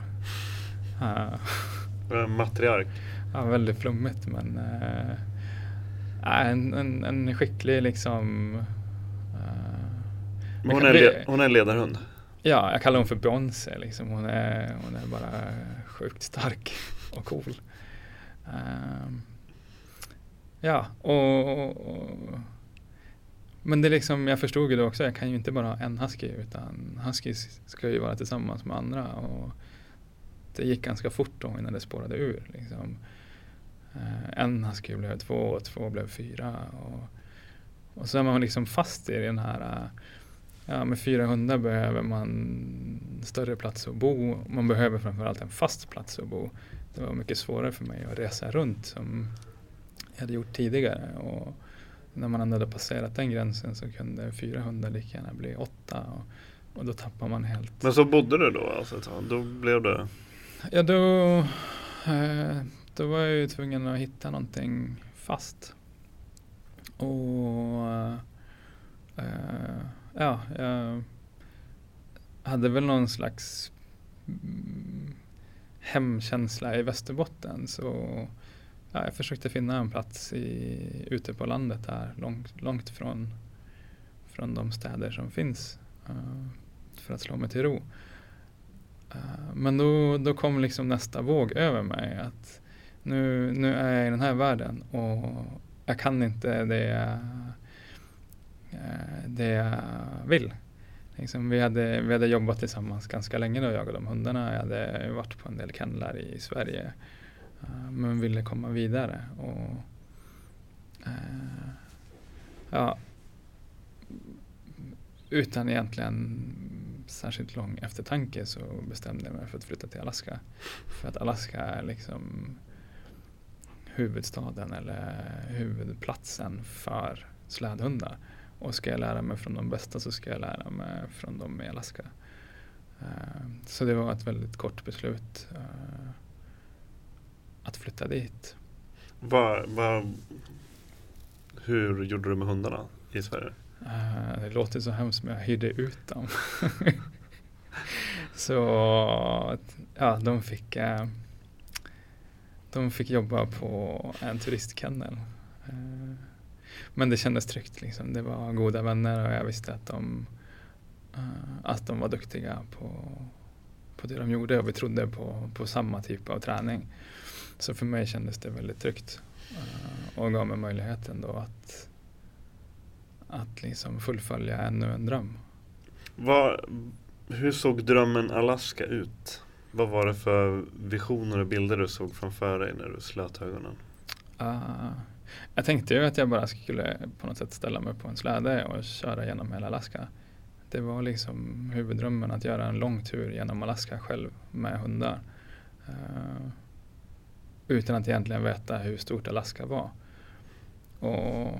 Uh, Matriark. Ja, väldigt flummigt, men uh, en, en, en skicklig liksom... Uh, hon, är le- hon är en ledarhund? Ja, jag kallar hon för Beyoncé liksom. Hon är, hon är bara sjukt stark och cool. Um, ja, och, och men det är liksom, jag förstod ju då också, jag kan ju inte bara ha en husky, utan huskys ska ju vara tillsammans med andra, och det gick ganska fort då innan det spårade ur liksom. Uh, en husky blev två och två blev fyra, och, och så är man liksom fast i den här uh, ja, med fyra hundar behöver man större plats att bo. Man behöver framförallt en fast plats att bo. Det var mycket svårare för mig att resa runt som jag hade gjort tidigare. Och när man ändå hade passerat den gränsen så kunde fyra hundar lika gärna bli åtta. Och, och då tappar man helt. Men så bodde du då? Alltså, då blev det... Ja, då, eh, då var jag ju tvungen att hitta någonting fast. Och... Eh, Ja, jag hade väl någon slags mm, hemkänsla i Västerbotten, så ja, jag försökte finna en plats i, ute på landet här, långt, långt från, från de städer som finns, uh, för att slå mig till ro. Uh, men då, då kom liksom nästa våg över mig, att nu, nu är jag i den här världen och jag kan inte det jag det jag vill. Liksom, vi, hade, vi hade jobbat tillsammans ganska länge då, jag och de hundarna. Jag hade varit på en del kennlar i Sverige, uh, men ville komma vidare. Och, uh, ja, utan egentligen särskilt lång eftertanke så bestämde jag mig för att flytta till Alaska. För att Alaska är liksom huvudstaden eller huvudplatsen för slädhundar. Och ska jag lära mig från de bästa, så ska jag lära mig från dem i Alaska. Uh, så det var ett väldigt kort beslut uh, att flytta dit. Va, va, hur gjorde du med hundarna i Sverige? Uh, det låter så hemskt, men jag hyrde ut dem. Så ja, de fick, uh, de fick jobba på en turistkennel. Uh, Men det kändes tryggt liksom. Det var goda vänner och jag visste att de, uh, att de var duktiga på, på det de gjorde, och vi trodde på, på samma typ av träning. Så för mig kändes det väldigt tryggt uh, och gav mig möjligheten då att, att liksom fullfölja ännu en dröm. Vad, hur såg drömmen Alaska ut? Vad var det för visioner och bilder du såg framför dig när du slöt ögonen? Uh, Jag tänkte ju att jag bara skulle på något sätt ställa mig på en släde och köra genom hela Alaska. Det var liksom huvuddrömmen, att göra en lång tur genom Alaska själv med hundar. Uh, utan att egentligen veta hur stort Alaska var. Och,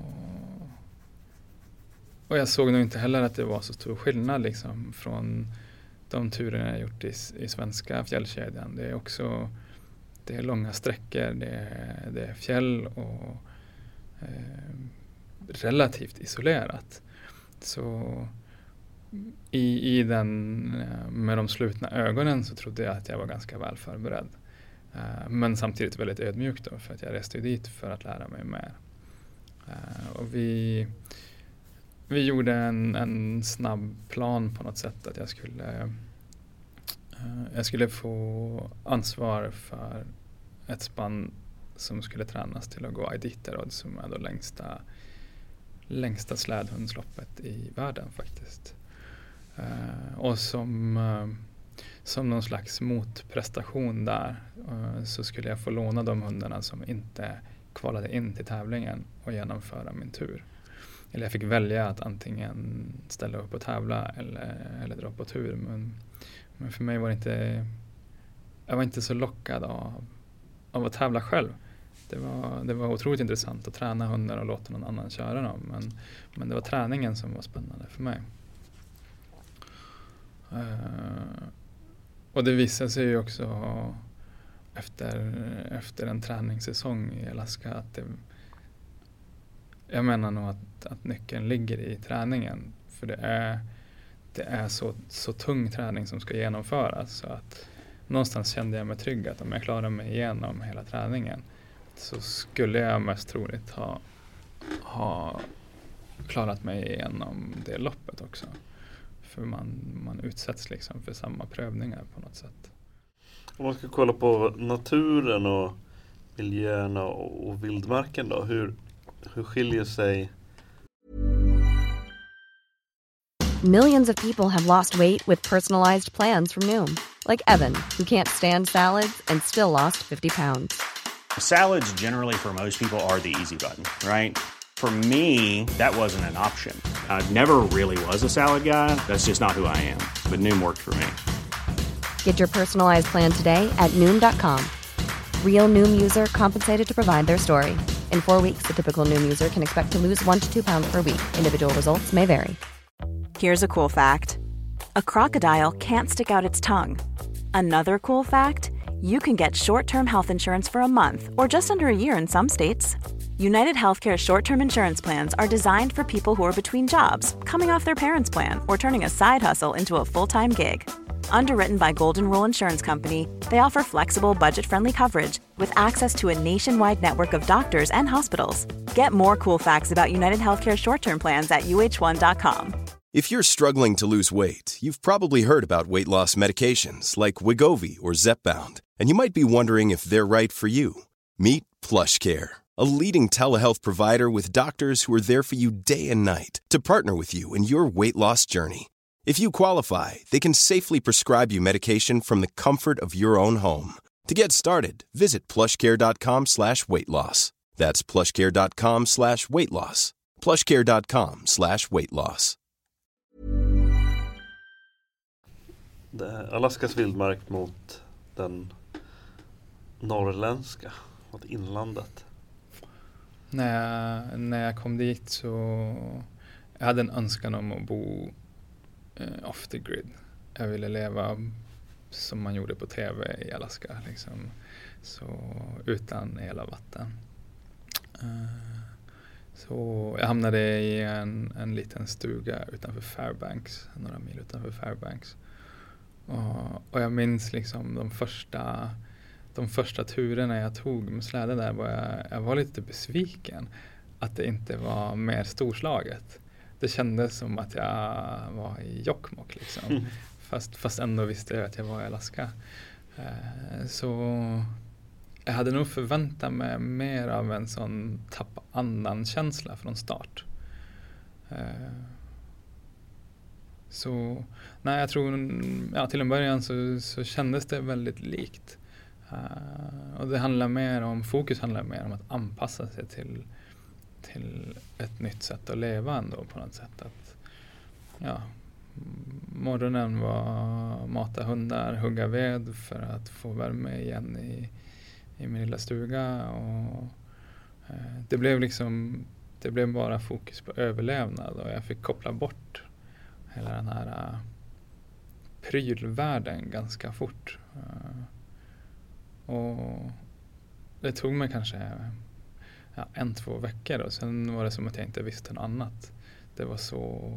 och jag såg nog inte heller att det var så stor skillnad liksom från de turerna jag gjort i, i svenska fjällkedjan. Det är också det är långa sträckor, det är, det är fjäll och eh, relativt isolerat. Så i, i den, med de slutna ögonen, så trodde jag att jag var ganska väl förberedd. Uh, men samtidigt väldigt ödmjuk då, för att jag reste dit för att lära mig mer. Uh, och vi, vi gjorde en, en snabb plan på något sätt, att jag skulle, uh, jag skulle få ansvar för ett spann som skulle tränas till att gå Iditarod, som är då längsta, längsta slädhundsloppet i världen faktiskt. Uh, och som uh, som någon slags motprestation där uh, så skulle jag få låna de hundarna som inte kvalade in till tävlingen och genomföra min tur. Eller jag fick välja att antingen ställa upp och tävla eller, eller dra på tur. Men, men för mig var det inte, jag var inte så lockad av, av att tävla själv. Det var, det var otroligt intressant att träna hundar och låta någon annan köra dem. Men, men det var träningen som var spännande för mig. Uh, och det visade sig ju också efter, efter en träningssäsong i Alaska att det, jag menar nog att, att nyckeln ligger i träningen. För det är, det är så, så tung träning som ska genomföras. Så att någonstans kände jag mig trygg att om jag klarar mig igenom hela träningen så skulle jag mest troligt ha, ha klarat mig igenom det loppet också. För man, man utsätts liksom för samma prövningar på något sätt. Om man ska kolla på naturen och miljöerna och, och vildmarken då, hur, hur skiljer sig? Millions of people have lost weight with personalized plans from Noom. Like Evan, who can't stand salads and still lost fifty pounds. Salads generally for most people are the easy button, right? For me, that wasn't an option. I never really was a salad guy. That's just not who I am. But Noom worked for me. Get your personalized plan today at Noom dot com. Real Noom user compensated to provide their story. In four weeks, the typical Noom user can expect to lose one to two pounds per week. Individual results may vary. Here's a cool fact. A crocodile can't stick out its tongue. Another cool fact, you can get short-term health insurance for a month or just under a year in some states. United Healthcare short-term insurance plans are designed for people who are between jobs, coming off their parents' plan, or turning a side hustle into a full-time gig. Underwritten by Golden Rule Insurance Company, they offer flexible, budget-friendly coverage with access to a nationwide network of doctors and hospitals. Get more cool facts about United Healthcare short-term plans at U H one dot com. If you're struggling to lose weight, you've probably heard about weight loss medications like Wegovy or Zepbound, and you might be wondering if they're right for you. Meet PlushCare, a leading telehealth provider with doctors who are there for you day and night to partner with you in your weight loss journey. If you qualify, they can safely prescribe you medication from the comfort of your own home. To get started, visit plushcare.com slash weight loss. That's plushcare.com slash weight loss. plushcare.com slash weight loss. Alaskas vildmark mot den norrländska, mot inlandet. När jag, när jag kom dit så jag hade en önskan om att bo eh, off the grid. Jag ville leva som man gjorde på tv i Alaska, liksom. Så utan el och vatten. Uh, så jag hamnade i en, en liten stuga utanför Fairbanks, några mil utanför Fairbanks. Och, och jag minns liksom de första de första turerna jag tog med släden där var jag, jag var lite besviken att det inte var mer storslaget. Det kändes som att jag var i Jokkmokk liksom. Mm. Fast, fast ändå visste jag att jag var i Alaska. Eh, så jag hade nog förväntat mig mer av en sån tappa andan-känsla från start. Eh, så nej, jag tror ja, till en början så, så kändes det väldigt likt. Uh, och det handlar mer om, fokus handlar mer om att anpassa sig till, till ett nytt sätt att leva ändå på något sätt. Att, ja, morgonen var mata hundar, hugga ved för att få värme igen i, i min lilla stuga. Och, uh, det blev liksom, det blev bara fokus på överlevnad och jag fick koppla bort hela den här uh, prylvärlden ganska fort. Uh, Och det tog mig kanske ja, en, två veckor och sen var det som att jag inte visste något annat. Det var så...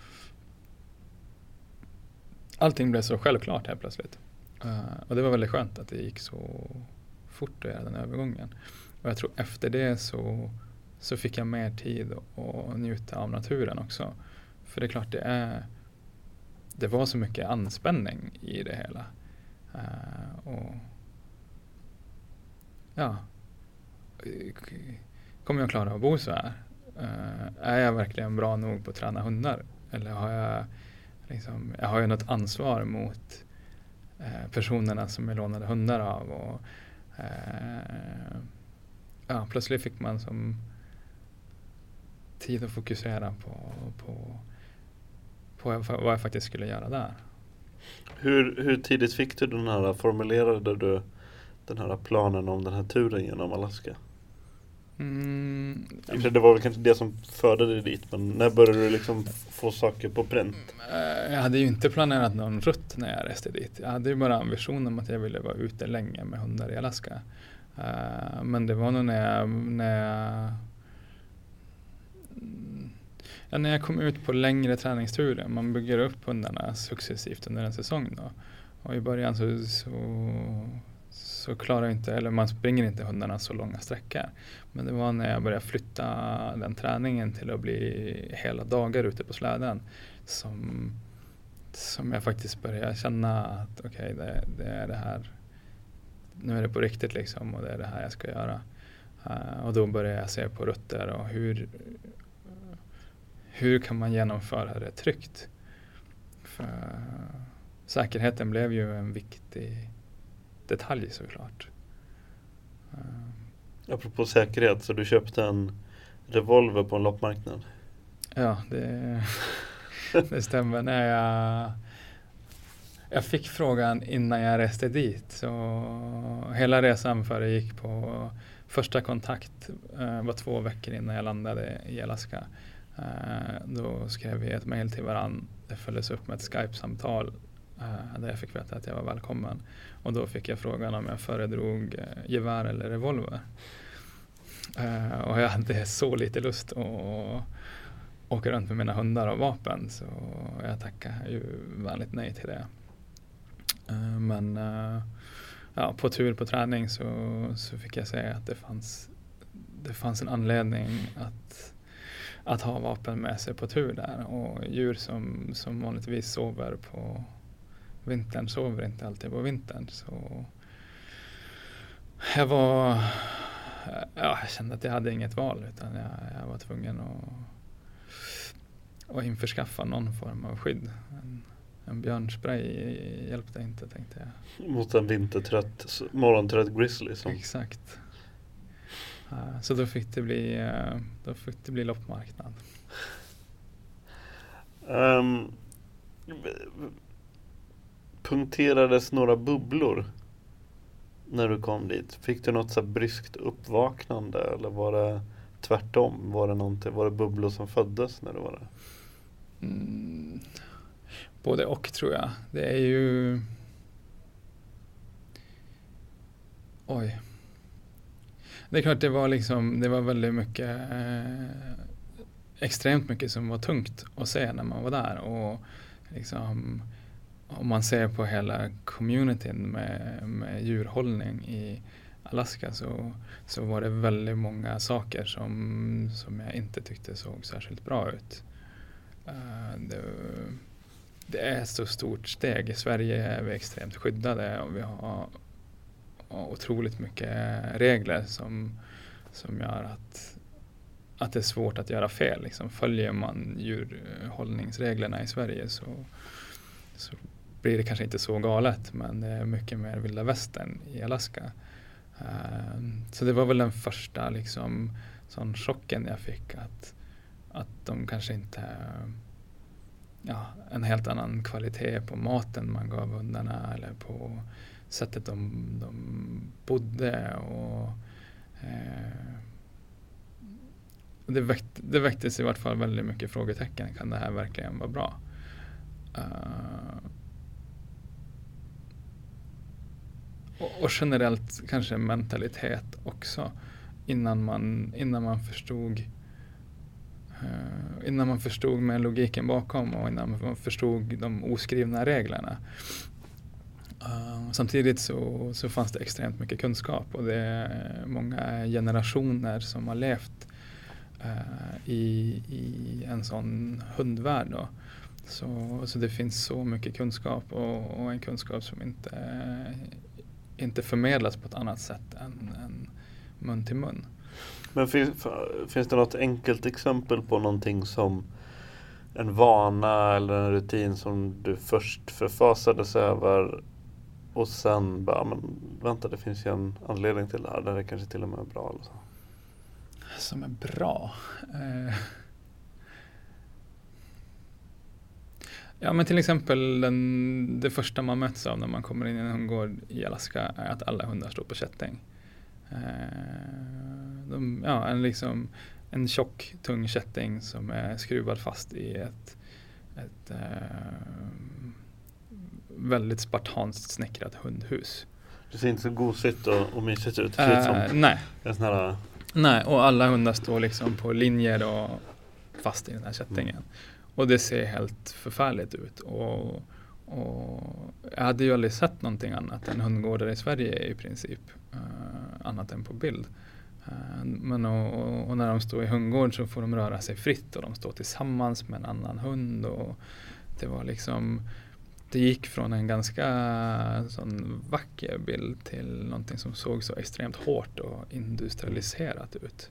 Allting blev så självklart här plötsligt. Uh, och det var väldigt skönt att det gick så fort att göra den övergången. Och jag tror efter det så, så fick jag mer tid att njuta av naturen också. För det är klart det är... Det var så mycket anspänning i det hela. Uh, och... Ja, kommer jag klara att bo så här? Uh, är jag verkligen bra nog på att träna hundar? Eller har jag liksom, jag har ju något ansvar mot, eh, personerna som jag lånade hundar av. Och, eh, ja, plötsligt fick man som tid att fokusera på, på, på vad jag faktiskt skulle göra där. Hur, hur tidigt fick du den här, formulerade du den här planen om den här turen genom Alaska? Mm, det var väl kanske det som förde dig dit, men när började du liksom få saker på pränt? Jag hade ju inte planerat någon rutt när jag reste dit. Jag hade ju bara ambitionen om att jag ville vara ute länge med hundar i Alaska. Uh, men det var nog när jag, när jag ja, när jag kom ut på längre träningsturer. Man bygger upp hundarna successivt under en säsong då. Och i början så, så, så klarar inte, eller man springer inte hundarna så långa sträckor. Men det var när jag började flytta den träningen till att bli hela dagar ute på släden som, som jag faktiskt började känna att okej, okay, det, det är det här, nu är det på riktigt liksom, och det är det här jag ska göra. Uh, och då började jag se på rutter och hur hur kan man genomföra det tryggt? För säkerheten blev ju en viktig detalj såklart. Uh. Apropå säkerhet, så du köpte en revolver på en loppmarknad? Ja, det, det stämmer. När jag, jag fick frågan innan jag reste dit. Så hela resan föregick på första kontakt uh, var två veckor innan jag landade i Alaska. Uh, då skrev vi ett mejl till varann. Det följdes upp med ett Skype-samtal uh, där jag fick veta att jag var välkommen. Och då fick jag frågan om jag föredrog uh, gevär eller revolver. Uh, och jag hade så lite lust att åka runt med mina hundar och vapen, så jag tackade ju vänligt nej till det. Uh, men uh, ja, på tur på träning så, så fick jag säga att det fanns, det fanns en anledning att att ha vapen med sig på tur där. Och djur som, som vanligtvis sover på vintern sover inte alltid på vintern. Så jag var, ja, jag kände att jag hade inget val, utan jag, jag var tvungen att, att införskaffa någon form av skydd. En, en björnspray hjälpte inte, tänkte jag. Mot en vintertrött, morgontrött grizzly. Som... Exakt. Uh, så då fick det bli, uh, då fick det bli loppmarknad. Um, punkterades några bubblor när du kom dit? Fick du något så här bryskt uppvaknande, eller var det tvärtom? Var det någonting, var det bubblor som föddes när du var där? Mm, både och, tror jag. Det är ju... Oj. Det är klart, det var liksom, det var väldigt mycket, eh, extremt mycket som var tungt att se när man var där. Och liksom, om man ser på hela communityn med, med djurhållning i Alaska, så, så var det väldigt många saker som, som jag inte tyckte såg särskilt bra ut. Uh, det, det är ett så stort steg. I Sverige är vi extremt skyddade och vi har otroligt mycket regler som, som gör att, att det är svårt att göra fel. Liksom, följer man djurhållningsreglerna i Sverige så, så blir det kanske inte så galet, men det är mycket mer vilda västern i Alaska. Uh, så det var väl den första liksom, sån chocken jag fick, att, att de kanske inte... Ja, en helt annan kvalitet på maten man gav hundarna, eller på sättet de, de bodde. Och, eh, det, väckte, det väcktes i vart fall väldigt mycket frågetecken. Kan det här verkligen vara bra? Uh, och, och generellt kanske mentalitet också. Innan man, innan man förstod Uh, innan man förstod med logiken bakom, och innan man förstod de oskrivna reglerna. Uh, samtidigt så, så fanns det extremt mycket kunskap, och det är många generationer som har levt uh, i, i en sån hundvärld då. Så, så det finns så mycket kunskap, och, och en kunskap som inte, inte förmedlas på ett annat sätt än, än mun till mun. Men finns, finns det något enkelt exempel på någonting som en vana eller en rutin som du först förfasades över Och sen bara, men vänta, det finns ju en anledning till det här. Där det kanske till och med är bra. Eller så. Som är bra? Eh. Ja, men till exempel den, det första man möts av när man kommer in i en hundgård i Alaska är att alla hundar står på kätting. Eh, de, ja, en, liksom, en tjock, tung kätting som är skruvad fast i ett, ett eh, väldigt spartanskt snickrat hundhus. Det ser inte så gosigt och, och mysigt ut. Det ser ut Eh, som nej. en sån här... nej, och alla hundar står liksom på linjer och fast i den här kättingen. Mm. Och det ser helt förfärligt ut. Och, och jag hade ju aldrig sett någonting annat än hundgårdar i Sverige i princip. Uh, annat än på bild. Uh, men och, och när de står i hundgård så får de röra sig fritt. Och de står tillsammans med en annan hund. Och det var liksom... Det gick från en ganska sån vacker bild till någonting som såg så extremt hårt och industrialiserat ut.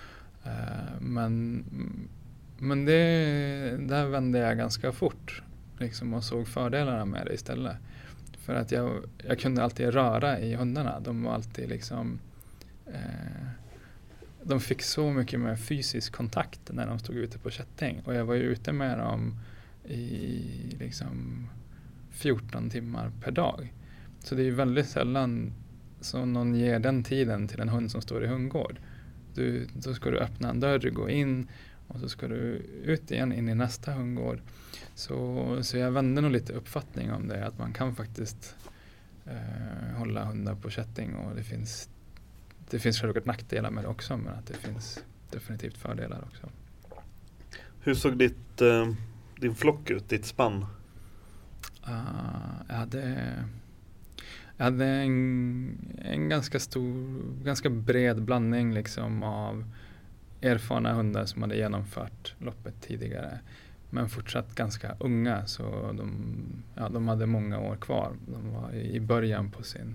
Uh, men... Men det, där vände jag ganska fort liksom, och såg fördelarna med det istället. För att jag, jag kunde alltid röra i hundarna. De var alltid liksom... Eh, de fick så mycket mer fysisk kontakt när de stod ute på kätting. Och jag var ju ute med dem i liksom fjorton timmar per dag. Så det är ju väldigt sällan som någon ger den tiden till en hund som står i hundgård. Du, då ska du öppna en dörr, gå in... Och så ska du ut igen in i nästa hundgård. Så, så jag vände nog lite uppfattning om det. Att man kan faktiskt eh, hålla hundar på kätting. Och det finns, det finns självklart nackdelar med det också. Men att det finns definitivt fördelar också. Hur såg ditt, eh, din flock ut? Ditt spann? Uh, jag hade, jag hade en, en ganska stor, ganska bred blandning liksom av erfarna hundar som hade genomfört loppet tidigare, men fortsatt ganska unga, så de, ja, de hade många år kvar. De var i början på sin,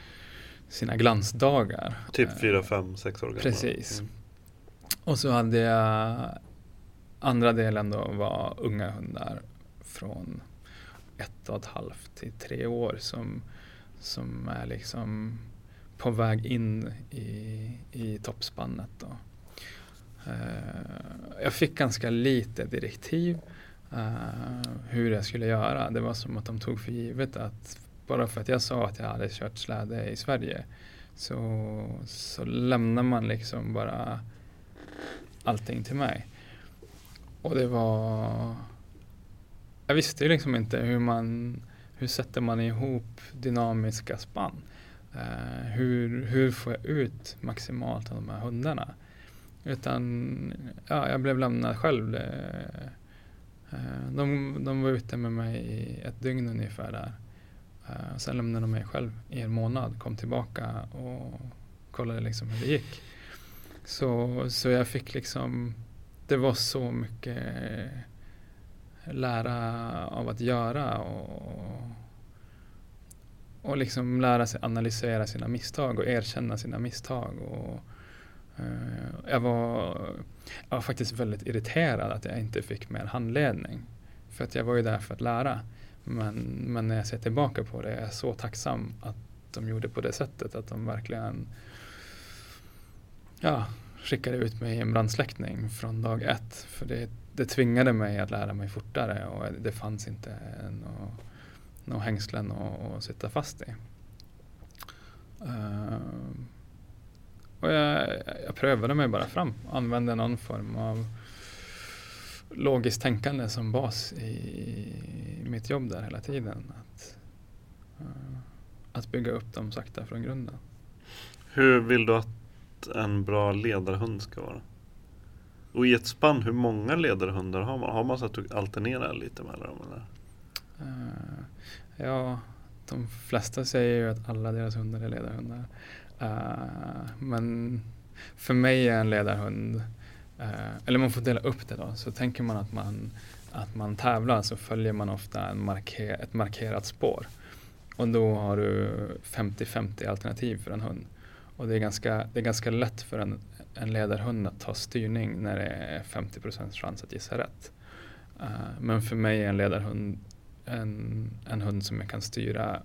sina glansdagar. Typ fyra, fem, sex år gamla. Precis. Mm. Och så hade jag andra delen då var unga hundar från ett och ett halvt till tre år som, som är liksom på väg in i, i toppspannet då. Uh, jag fick ganska lite direktiv uh, hur jag skulle göra. Det var som att de tog för givet att bara för att jag sa att jag hade kört släde i Sverige så, så lämnar man liksom bara allting till mig. Och det var... Jag visste ju liksom inte hur man... Hur sätter man ihop dynamiska spann? Uh, hur, hur får jag ut maximalt av de här hundarna? Utan ja, jag blev lämnad själv. De, de var ute med mig i ett dygn ungefär där. Sen lämnade de mig själv i en månad. Kom tillbaka och kollade liksom hur det gick. Så, så jag fick liksom... Det var så mycket lära av att göra. Och, och liksom lära sig analysera sina misstag och erkänna sina misstag. Och Uh, jag, var, jag var faktiskt väldigt irriterad att jag inte fick mer handledning. För att jag var ju där för att lära. Men, men när jag ser tillbaka på det är jag så tacksam att de gjorde på det sättet. Att de verkligen ja, skickade ut mig i en brandsläckning från dag ett. För det, det tvingade mig att lära mig fortare. Och det fanns inte några nå hängslen att sitta fast i. Uh, Och jag, jag prövade mig bara fram. Använde någon form av logiskt tänkande som bas i, i mitt jobb där hela tiden. Att, uh, att bygga upp dem sakta från grunden. Hur vill du att en bra ledarhund ska vara? Och i ett spann, hur många ledarhundar har man? Har man så att du alternerar lite med dem? Eller? Uh, ja, de flesta säger ju att alla deras hundar är ledarhundar. Uh, men för mig är en ledarhund uh, eller man får dela upp det då, så tänker man att man att man tävlar så följer man ofta en marker, ett markerat spår, och då har du femtio femtio alternativ för en hund, och det är ganska, det är ganska lätt för en, en ledarhund att ta styrning när det är femtio procent chans att gissa rätt. Uh, men för mig är en ledarhund en, en hund som jag kan styra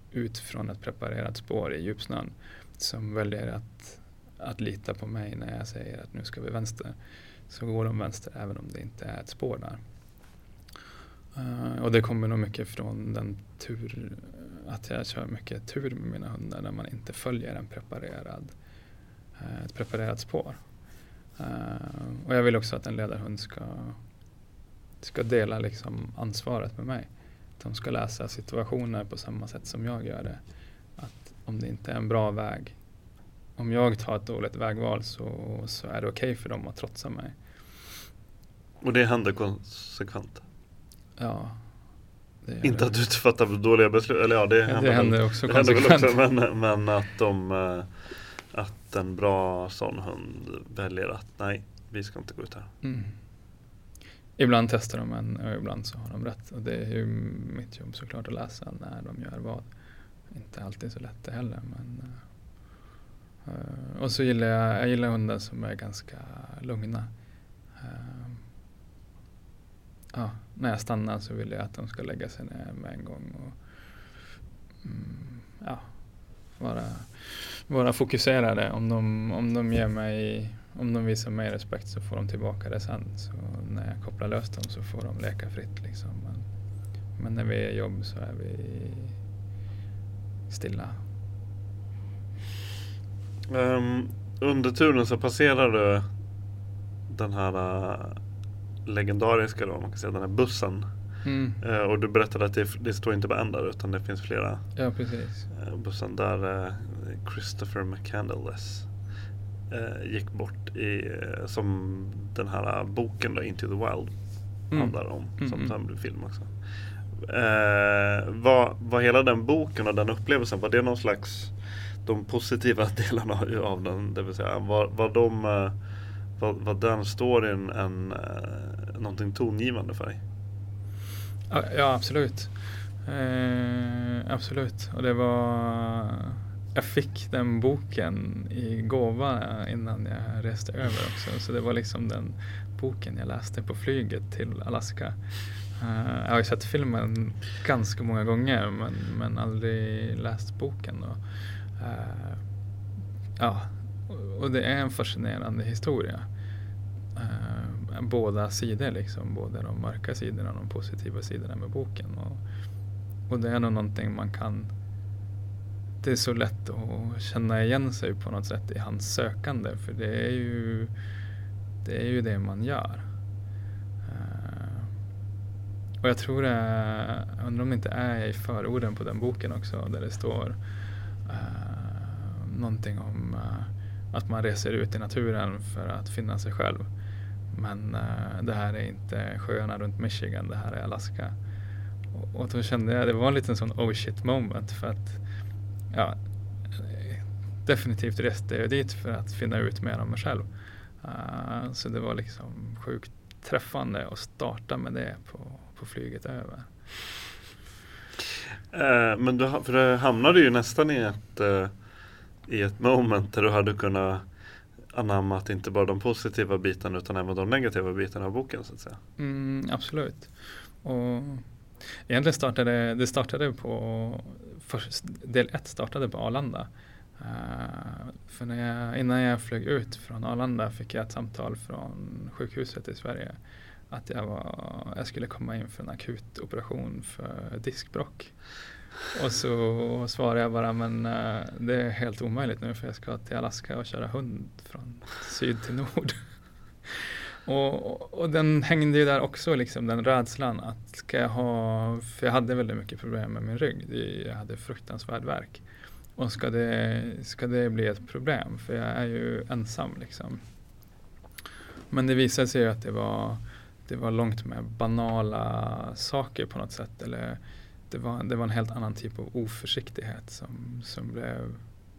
ut från ett preparerat spår i djupsnön som väljer att, att lita på mig när jag säger att nu ska vi vänster, så går de vänster även om det inte är ett spår där. Uh, och det kommer nog mycket från den tur, att jag kör mycket tur med mina hundar där man inte följer en preparerad, uh, ett preparerat spår. Uh, och jag vill också att en ledarhund ska, ska dela liksom ansvaret med mig. De ska läsa situationer på samma sätt som jag gör det. Att om det inte är en bra väg, om jag tar ett dåligt vägval så, så är det okej för dem att trotsa mig. Och det händer konsekvent? Ja. Det inte det. Att du fattar dåliga beslut? Eller ja, det, ja, händer, det händer väl, också det konsekvent. Händer väl också, men, men att, de, att en bra sån hund väljer att nej, vi ska inte gå ut här. Mm. Ibland testar de en och ibland så har de rätt. Och det är ju mitt jobb såklart att läsa när de gör vad. Inte alltid så lätt det heller. Men, uh, och så gillar jag, jag gillar hundar som är ganska lugna. Uh, ja, när jag stannar så vill jag att de ska lägga sig ner med en gång. Och mm, ja, vara, vara fokuserade. Om de, om de ger mig... Om de visar mig respekt så får de tillbaka det sen. Så när jag kopplar löst dem så får de leka fritt liksom. Men, men när vi är i jobb så är vi stilla. Um, under turen så passerar du den här uh, legendariska då, man kan säga den här bussen. Mm. Uh, och du berättade att det, det står inte bara en där utan det finns flera. Ja, precis. Uh, bussen där uh, Christopher McCandless Uh, gick bort i, uh, som den här uh, boken då, Into the Wild mm. handlar om, mm. som sen blev film också. Uh, var, var hela den boken och den upplevelsen, var det någon slags de positiva delarna av den, det vill säga var, var de uh, var, var den storyn en, uh, någonting tongivande för dig? Ja, ja absolut. Uh, absolut. Och det var jag fick den boken i gåva innan jag reste över också. Så det var liksom den boken jag läste på flyget till Alaska. Uh, jag har ju sett filmen ganska många gånger men, men aldrig läst boken. Och, uh, ja, och det är en fascinerande historia. Uh, båda sidor liksom. Både de mörka sidorna och de positiva sidorna med boken. Och, och det är nog någonting man kan... Det är så lätt att känna igen sig på något sätt i hans sökande. För det är ju det, är ju det man gör. Uh, och jag tror det är, jag undrar om det inte är i förorden på den boken också. Där det står uh, någonting om uh, att man reser ut i naturen för att finna sig själv. Men uh, det här är inte sjöarna runt Michigan, det här är Alaska. Och, och då kände jag, det var en liten sån oh shit moment för att ja, definitivt reste jag dit för att finna ut mer om mig själv. Uh, så det var liksom sjukt träffande att starta med det på, på flyget över. Uh, men du, för du hamnade ju nästan i ett, uh, i ett moment där du hade kunnat anamma att inte bara de positiva bitarna utan även de negativa bitarna av boken så att säga. Mm, absolut. Och egentligen startade det startade på först, del ett startade på Arlanda. Uh, för när jag, innan jag flög ut från Arlanda fick jag ett samtal från sjukhuset i Sverige att jag, var, jag skulle komma in för en akut operation för diskbråck. Och så svarade jag bara men uh, det är helt omöjligt nu för jag ska till Alaska och köra hund från syd till nord. Och, och den hängde ju där också liksom den rädslan att ska jag ha, för jag hade väldigt mycket problem med min rygg, jag hade fruktansvärd värk och ska det, ska det bli ett problem för jag är ju ensam liksom. Men det visade sig ju att det var, det var långt med banala saker på något sätt eller det var, det var en helt annan typ av oförsiktighet som, som blev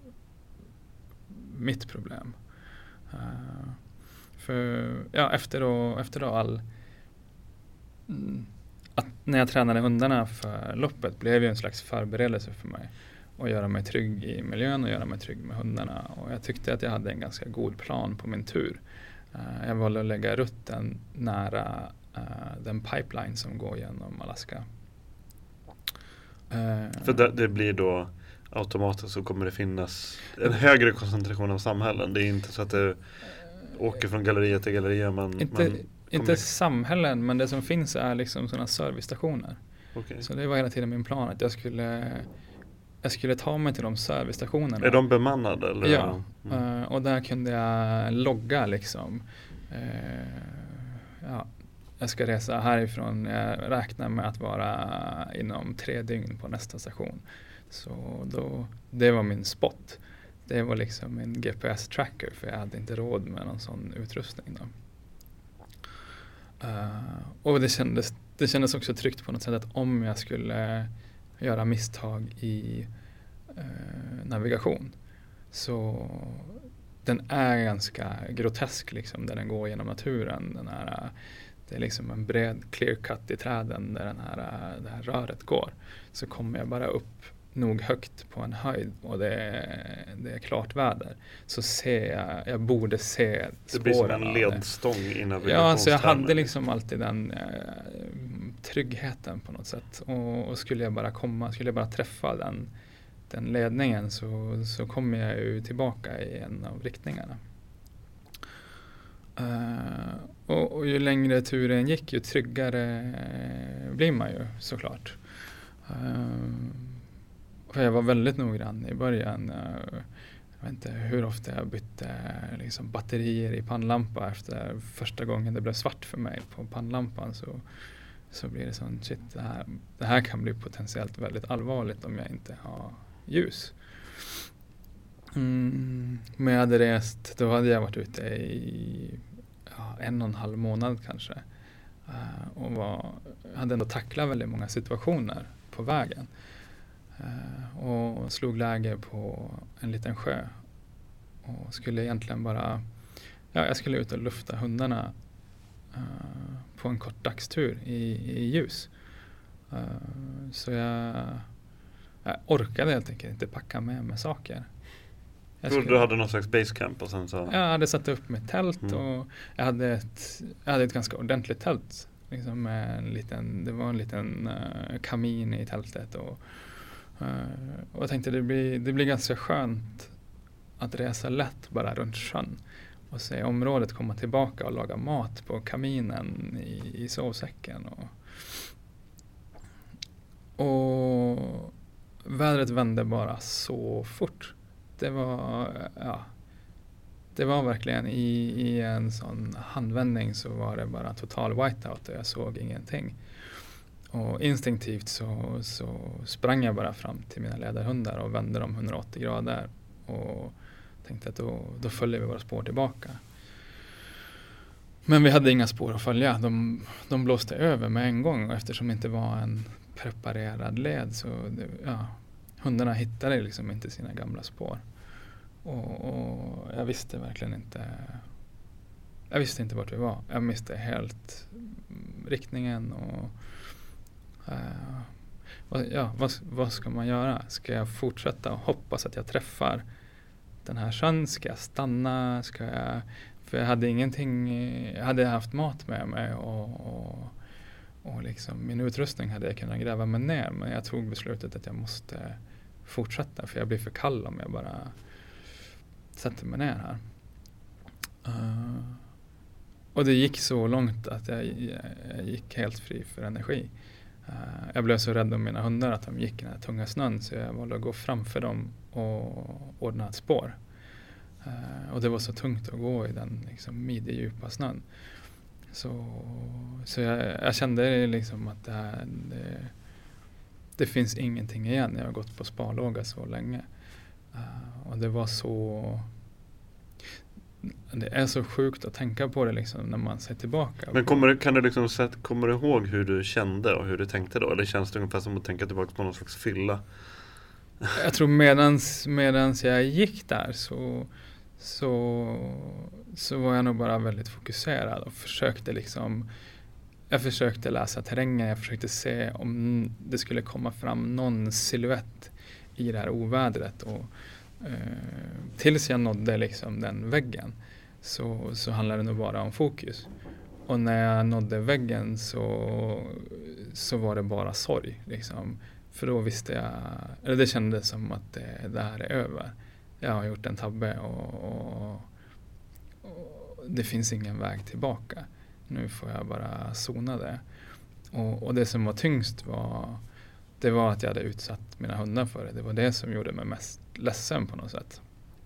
mitt problem. Uh, För, ja, efter då, efter då all mm, att när jag tränade hundarna för loppet blev ju en slags förberedelse för mig att göra mig trygg i miljön och göra mig trygg med hundarna och jag tyckte att jag hade en ganska god plan på min tur. Uh, jag valde att lägga rutten nära uh, den pipeline som går genom Alaska. Uh, För det, det blir då automatiskt så kommer det finnas en högre koncentration av samhällen. Det är inte så att det åker från galleria till galleria. Man, inte man inte samhällen, men det som finns är liksom sådana servicestationer. Okay. Så det var hela tiden min plan att jag skulle jag skulle ta mig till de servicestationerna. Är de bemannade? Eller? Ja, mm. uh, och där kunde jag logga liksom. Uh, ja, jag ska resa härifrån. Jag räknar med att vara inom tre dygn på nästa station. Så då, det var min spot. Det var liksom min G P S-tracker, för jag hade inte råd med någon sån utrustning då. Uh, och det kändes, det kändes också tryggt på något sätt att om jag skulle göra misstag i uh, navigation, så den är ganska grotesk liksom, där den går genom naturen. Den här, det är liksom en bred clear cut i träden där den här, det här röret går. Så kommer jag bara upp nog högt på en höjd och det är, det är klart väder, så ser jag, jag borde se spåren. Det blir som en ledstång i navigationstermer. Ja, så jag hade liksom alltid den eh, tryggheten på något sätt. Och, och skulle jag bara komma, skulle jag bara träffa den, den ledningen, så, så kommer jag ju tillbaka i en av riktningarna. Uh, och, och ju längre turen gick, ju tryggare eh, blir man ju såklart. Uh, För jag var väldigt noggrann i början. Jag vet inte hur ofta jag bytte liksom batterier i pannlampa efter första gången det blev svart för mig på pannlampan. Så, så blir det sånt, shit, det här, det här kan bli potentiellt väldigt allvarligt om jag inte har ljus. Mm, men jag hade rest, då hade jag varit ute i ja, en och en halv månad kanske. Uh, och var, hade ändå tacklat väldigt många situationer på vägen. Uh, och slog läge på en liten sjö och skulle egentligen bara, ja, jag skulle ut och lufta hundarna uh, på en kort dagstur i, i ljus. Uh, så jag, jag orkade helt enkelt inte packa med mig saker. Jag skulle, skulle, du hade någon slags basecamp och sen så? Jag hade satt upp mitt tält mm. och jag hade ett, jag hade ett ganska ordentligt tält. Liksom med en liten, det var en liten uh, kamin i tältet och Uh, och jag tänkte det blir, det blir ganska skönt att resa lätt bara runt sjön och se området komma tillbaka och laga mat på kaminen i, i sovsäcken. Och, och vädret vände bara så fort. Det var, ja, det var verkligen i, i en sån handvändning så var det bara total whiteout och jag såg ingenting. Och instinktivt så, så sprang jag bara fram till mina ledarhundar och vände dem hundraåttio grader och tänkte att då, då följer vi våra spår tillbaka. Men vi hade inga spår att följa. De, de blåste över med en gång och eftersom det inte var en preparerad led så det, ja, hundarna hittade liksom inte sina gamla spår. Och, och jag visste verkligen inte jag visste inte vart vi var. Jag miste helt riktningen och Uh, vad, ja, vad, vad ska man göra? Ska jag fortsätta och hoppas att jag träffar den här sjön? Ska jag stanna? Ska jag, för jag hade ingenting, jag hade haft mat med mig och, och, och liksom min utrustning hade jag kunnat gräva mig ner, men jag tog beslutet att jag måste fortsätta för jag blir för kall om jag bara sätter mig ner här. Uh, och det gick så långt att jag, jag gick helt fri för energi. Uh, jag blev så rädd om mina hundar att de gick i den här tunga snön så jag valde att gå framför dem och ordna ett spår. Uh, och det var så tungt att gå i den liksom, midjedjupa snön. Så, så jag, jag kände liksom att det, här, det, det finns ingenting igen. Jag har gått på sparlåga så länge. Uh, och det var så... Det är så sjukt att tänka på det liksom när man ser tillbaka. Men kommer, kan du liksom, kommer du ihåg hur du kände och hur du tänkte då? Eller känns det ungefär som att tänka tillbaka på någon slags fylla? Jag tror medans, medans jag gick där så, så, så var jag nog bara väldigt fokuserad och försökte liksom, jag försökte läsa terrängen, jag försökte se om det skulle komma fram någon silhuett i det här ovädret och eh, tills jag nådde liksom den väggen så, så handlade det nog bara om fokus. Och när jag nådde väggen så, så var det bara sorg liksom. för då visste jag, eller det kändes som att det, det här är över. Jag har gjort en tabbe och, och, och det finns ingen väg tillbaka. Nu får jag bara sona det. Och, och det som var tyngst var, det var att jag hade utsatt mina hundar för det. Det var det som gjorde mig mest ledsen på något sätt.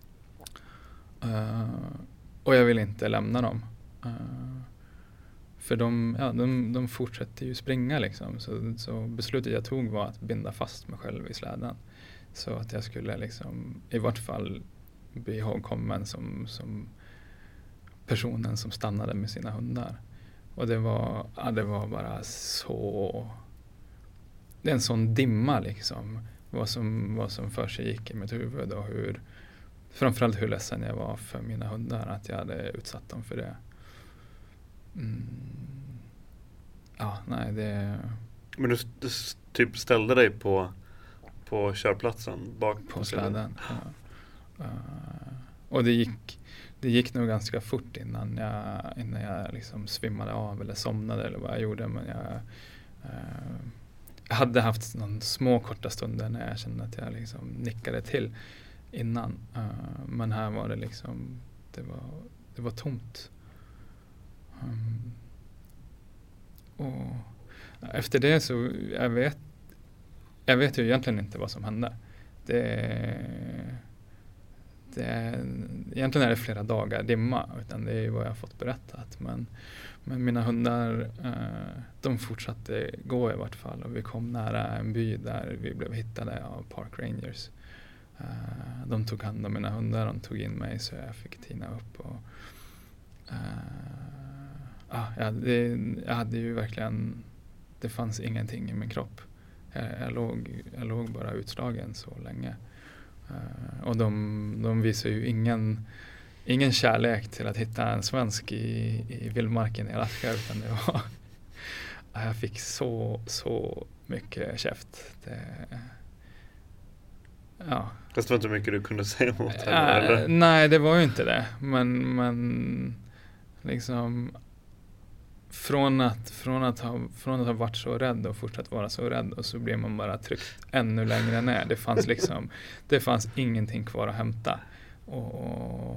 Uh, och jag vill inte lämna dem. Uh, för de, ja, de, de fortsätter ju springa liksom. Så, så beslutet jag tog var att binda fast mig själv i släden. Så att jag skulle liksom i vart fall bli ihågkommen som, som personen som stannade med sina hundar. Och det var, ja, det var bara så... Det är en sån dimma liksom. Vad som, vad som för sig gick i mitt huvud och hur... Framförallt hur ledsen jag var för mina hundar. Att jag hade utsatt dem för det. Mm. Ja, nej det... Men du, du typ ställde dig på, på körplatsen bak på, på släden. Ja. Uh, och det gick... Det gick nog ganska fort innan jag, innan jag liksom svimmade av eller somnade eller vad jag gjorde. Men jag, eh, jag hade haft någon små korta stunder när jag kände att jag liksom nickade till innan. Eh, men här var det liksom, det var, det var tomt. Um, och efter det så, jag vet, jag vet ju egentligen inte vad som hände. Det Det är, egentligen är det flera dagar dimma, utan det är ju vad jag har fått berättat. Men, men mina hundar, eh, de fortsatte gå i vart fall. Och vi kom nära en by där vi blev hittade av Park Rangers. Eh, de tog hand om mina hundar, de tog in mig så jag fick tina upp. Och, eh, ah, ja, det, jag hade ju verkligen, det fanns ingenting i min kropp. Jag, jag, låg, jag låg bara utslagen så länge. Uh, och de, de visar ju ingen, ingen kärlek till att hitta en svensk i, i vildmarken i Alaska, utan det var jag fick så, så mycket käft. Det, ja. Fast det var inte mycket du kunde säga emot henne, uh, eller? Nej, det var ju inte det. Men, men liksom från att, från, att ha, från att ha varit så rädd och fortsatt vara så rädd, och så blir man bara tryckt ännu längre ner. Det fanns liksom, det fanns ingenting kvar att hämta. Och, och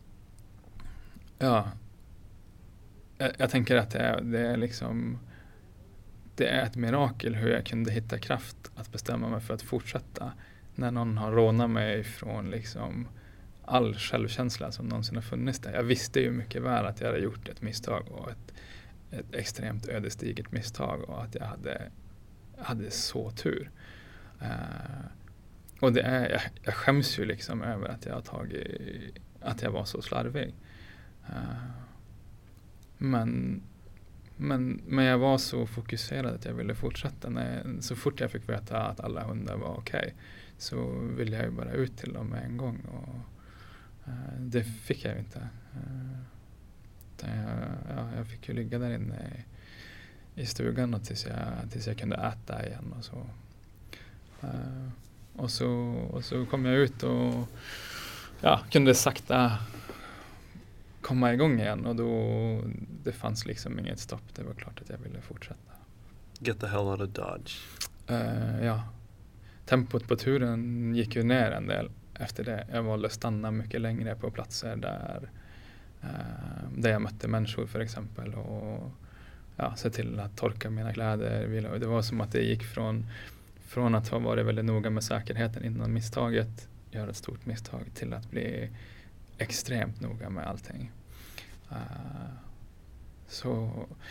ja, jag, jag tänker att det är, det är liksom, det är ett mirakel hur jag kunde hitta kraft att bestämma mig för att fortsätta när någon har rånat mig från liksom all självkänsla som någonsin har funnits där. Jag visste ju mycket väl att jag hade gjort ett misstag och ett ett extremt ödesdigert misstag, och att jag hade, hade så tur. Uh, och det är, jag, jag skäms ju liksom över att jag har tagit, att jag var så slarvig. Uh, men, men, men jag var så fokuserad att jag ville fortsätta. När, så fort jag fick veta att alla hundar var okej, okay, så ville jag ju bara ut till dem med en gång. Och uh, det fick jag ju inte. Uh, Jag, ja, jag fick ju ligga där inne i, i stugan och tills, jag, tills jag kunde äta igen. Och så, uh, och så, och så kom jag ut och ja, kunde sakta komma igång igen. Och då det fanns liksom inget stopp. Det var klart att jag ville fortsätta. Get the hell out of Dodge. Uh, ja. Tempot på turen gick ju ner en del efter det. Jag valde att stanna mycket längre på platser där Uh, där jag mötte människor för exempel, och ja, se till att torka mina kläder. Det var som att det gick från, från att ha varit väldigt noga med säkerheten innan misstaget, göra ett stort misstag, till att bli extremt noga med allting. Uh, så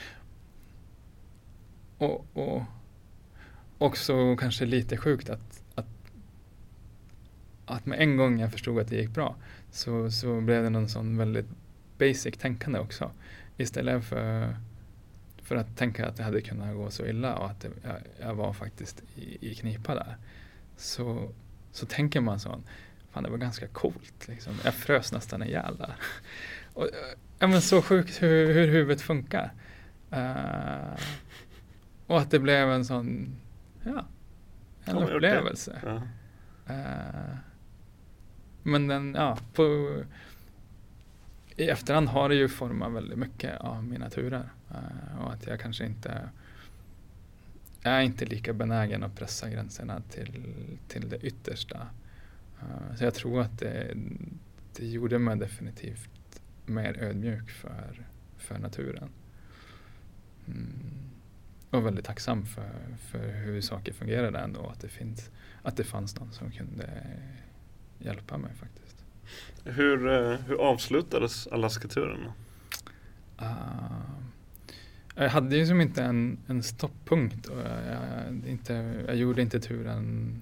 och, och också kanske lite sjukt att, att att med en gång jag förstod att det gick bra, så, så blev det någon sån väldigt basic tänkande också. Istället för, för att tänka att det hade kunnat gå så illa och att det, jag, jag var faktiskt i, i knipa där. Så, så tänker man så, fan, det var ganska coolt. Liksom. Jag frös nästan ihjäl där. Och, ja, men så sjukt hur, hur huvudet funkar. Uh, och att det blev en sån, ja, en ja, upplevelse. Ja. Uh, men den, ja, på i efterhand har det ju format väldigt mycket av mina turer. Uh, och att jag kanske inte jag är inte lika benägen att pressa gränserna till, till det yttersta. Uh, så jag tror att det, det gjorde mig definitivt mer ödmjuk för, för naturen. Mm. Och väldigt tacksam för, för hur saker fungerade ändå. Att det, finns, att det fanns någon som kunde hjälpa mig faktiskt. Hur, hur avslutades Alaska-turen? Uh, jag hade ju som inte en, en stopppunkt. Och jag, jag, inte, jag gjorde inte turen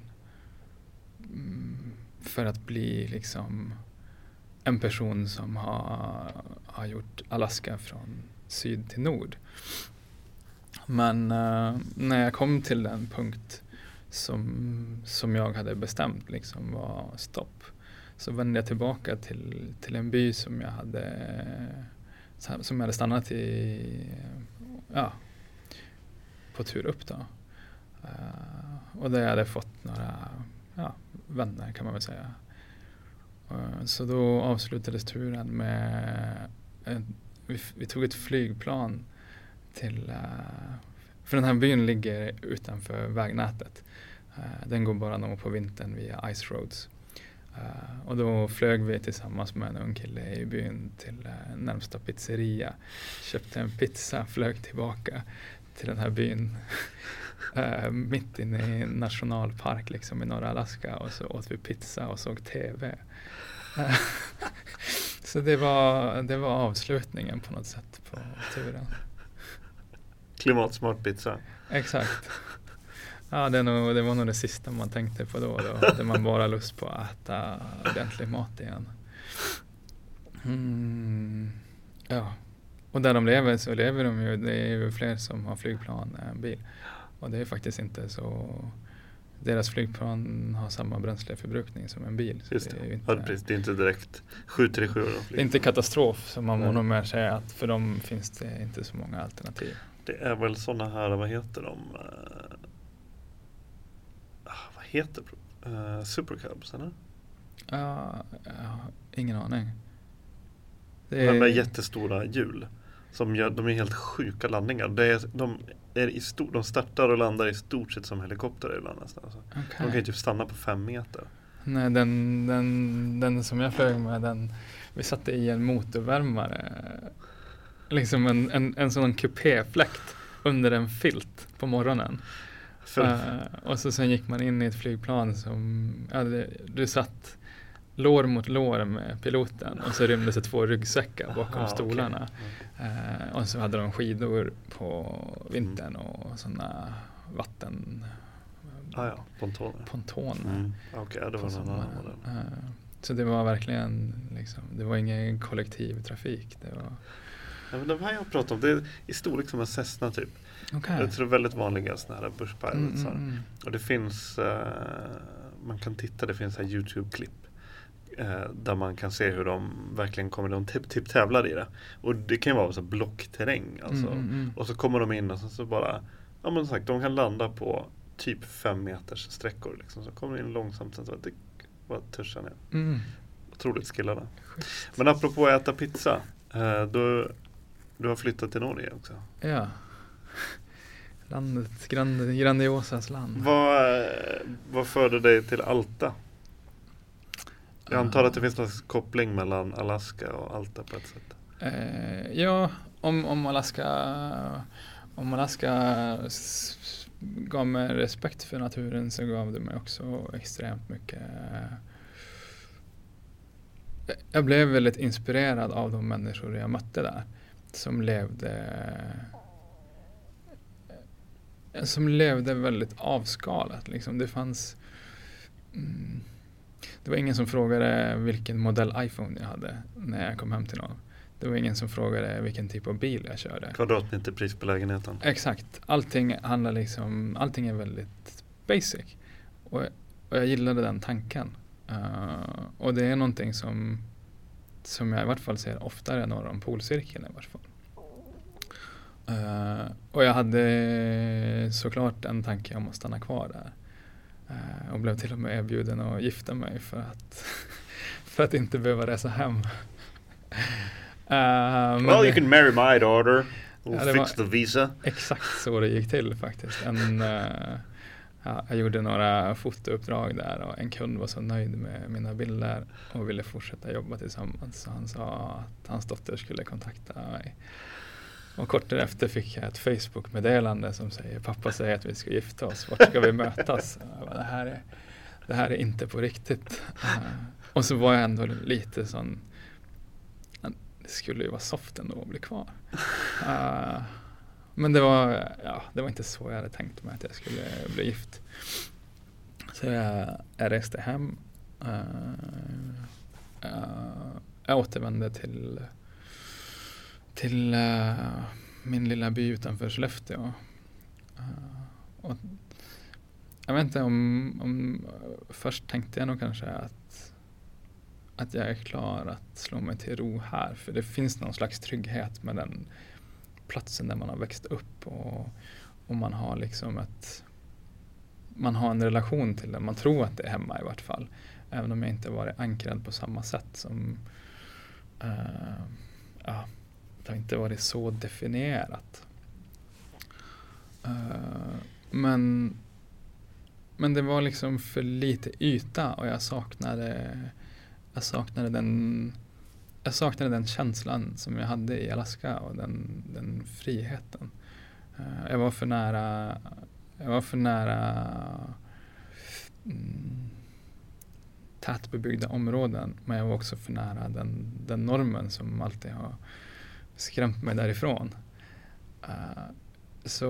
för att bli liksom en person som har, har gjort Alaska från syd till nord. Men uh, när jag kom till den punkt som, som jag hade bestämt liksom var stopp, så vände jag tillbaka till, till en by som jag hade som jag hade stannat i ja, på tur upp då. Uh, och där jag hade fått några ja, vänner kan man väl säga. Uh, så då avslutades turen med en, vi, vi tog ett flygplan till, uh, för den här byn ligger utanför vägnätet. Uh, den går bara nog på vintern via ice roads. Uh, och då flög vi tillsammans med en ung kille i byn till uh, närmsta pizzeria. Köpte en pizza, flög tillbaka till den här byn. uh, mitt inne i en nationalpark liksom i norra Alaska. Och så åt vi pizza och såg tv. Uh, så det var, det var avslutningen på något sätt på turen. Klimatsmart pizza. Exakt. Ja, det, är nog, det var nog det sista man tänkte på då. Då hade man bara lust på att äta ordentlig mat igen. Mm, ja. Och där de lever så lever de ju. Det är ju fler som har flygplan än bil. Och det är faktiskt inte så... Deras flygplan har samma bränsleförbrukning som en bil. Så just det. Det är ju inte, ja, precis, det är inte direkt sju tre sju. Det är inte katastrof som man må nog mer säga. Att för dem finns det inte så många alternativ. Det är väl sådana här, vad heter de? Vad heter det? Uh, Supercubs, eller? Ja, uh, ingen aning. Det är... De där jättestora hjul. Som gör, de är helt sjuka landningar. Det är, de, är i stor, de startar och landar i stort sett som helikopter ibland nästan. Alltså. Okay. De kan ju typ stanna på fem meter. Nej, den, den, den som jag flög med, den, vi satte i en motorvärmare. Liksom en, en, en sån kupéfläkt under en filt på morgonen. Uh, och så sen gick man in i ett flygplan som ja, det, du satt lår mot lår med piloten och så rymde sig två ryggsäckar bakom Aha, stolarna. Okay. Uh, och så hade de skidor på vintern och sådana vatten ah, ja. pontoner. pontoner mm. Okej, okay, det var någon annan modell. Uh, så det var verkligen liksom, det var ingen kollektivtrafik. Det var ja, men de här jag pratar om, det är i storlek som en Cessna typ. Okay. Jag tror väldigt vanliga såna här Bush Pilots. Mm, mm, mm. Och det finns, uh, man kan titta, det finns här YouTube-klipp uh, där man kan se hur de verkligen kommer, de typ, typ tävlar i det. Och det kan ju vara så blockterräng. Alltså. Mm, mm, mm. Och så kommer de in och så, så bara, ja men sagt, de kan landa på typ fem meters sträckor. Liksom. Så kommer de in långsamt, sen så att det bara tuschar ner. Mm. Otroligt skillade. Schysst. Men apropå att äta pizza, uh, då, du har flyttat till Norge också. Ja. Landet, grand, grandiosas land. Vad, vad förde dig till Alta? Jag antar uh, att det finns någon koppling mellan Alaska och Alta på ett sätt. Uh, ja, om, om Alaska om Alaska s- gav mig respekt för naturen så gav det mig också extremt mycket. Jag blev väldigt inspirerad av de människor jag mötte där som levde som levde väldigt avskalat. Liksom. Det fanns mm, det var ingen som frågade vilken modell iPhone jag hade när jag kom hem till någon. Det var ingen som frågade vilken typ av bil jag körde. Kvadratmeter pris på lägenheten. Exakt. Allting handlar liksom, allting är väldigt basic. Och, och jag gillade den tanken. Uh, och det är någonting som som jag i vart fall ser oftare norr om polcirkeln i vart fall. Uh, och jag hade såklart en tanke om att stanna kvar där. Uh, och blev till och med erbjuden att gifta mig för att för att inte behöva resa hem. Uh, well, you can marry my daughter. Och ja, fix the visa. Exakt så det gick till faktiskt. En, uh, ja, jag gjorde några fotouppdrag där och en kund var så nöjd med mina bilder och ville fortsätta jobba tillsammans. Så han sa att hans dotter skulle kontakta mig. Och kort därefter fick jag ett Facebook-meddelande som säger pappa säger att vi ska gifta oss. Vart ska vi mötas? Jag bara, det, här är, det här är inte på riktigt. Uh, och så var jag ändå lite sån, det skulle ju vara soft ändå att bli kvar. Uh, men det var, ja, det var inte så jag hade tänkt mig att jag skulle bli gift. Så jag, jag reste hem. Uh, uh, jag återvände till till uh, min lilla by utanför Skellefteå. Uh, och jag vet inte om, om först tänkte jag nog kanske att att jag är klar att slå mig till ro här. För det finns någon slags trygghet med den platsen där man har växt upp. Och, och man har liksom ett... Man har en relation till den. Man tror att det är hemma i vart fall. Även om jag inte varit ankrad på samma sätt som... Uh, ja, det har inte varit så definierat. Uh, men... Men det var liksom för lite yta och jag saknade... Jag saknade den jag saknade den känslan som jag hade i Alaska och den, den friheten. Uh, jag var för nära jag var för nära mm, tätbebyggda områden, men jag var också för nära den, den normen som alltid har skrämt mig därifrån. Uh, så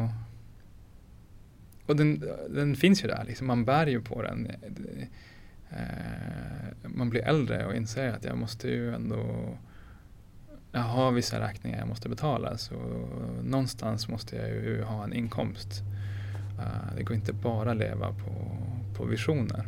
och den, den finns ju där liksom, man bär ju på den. Det, Uh, man blir äldre och inser att jag måste ju ändå jag har vissa räkningar jag måste betala, så någonstans måste jag ju ha en inkomst. Uh, det går inte bara leva på, på visioner.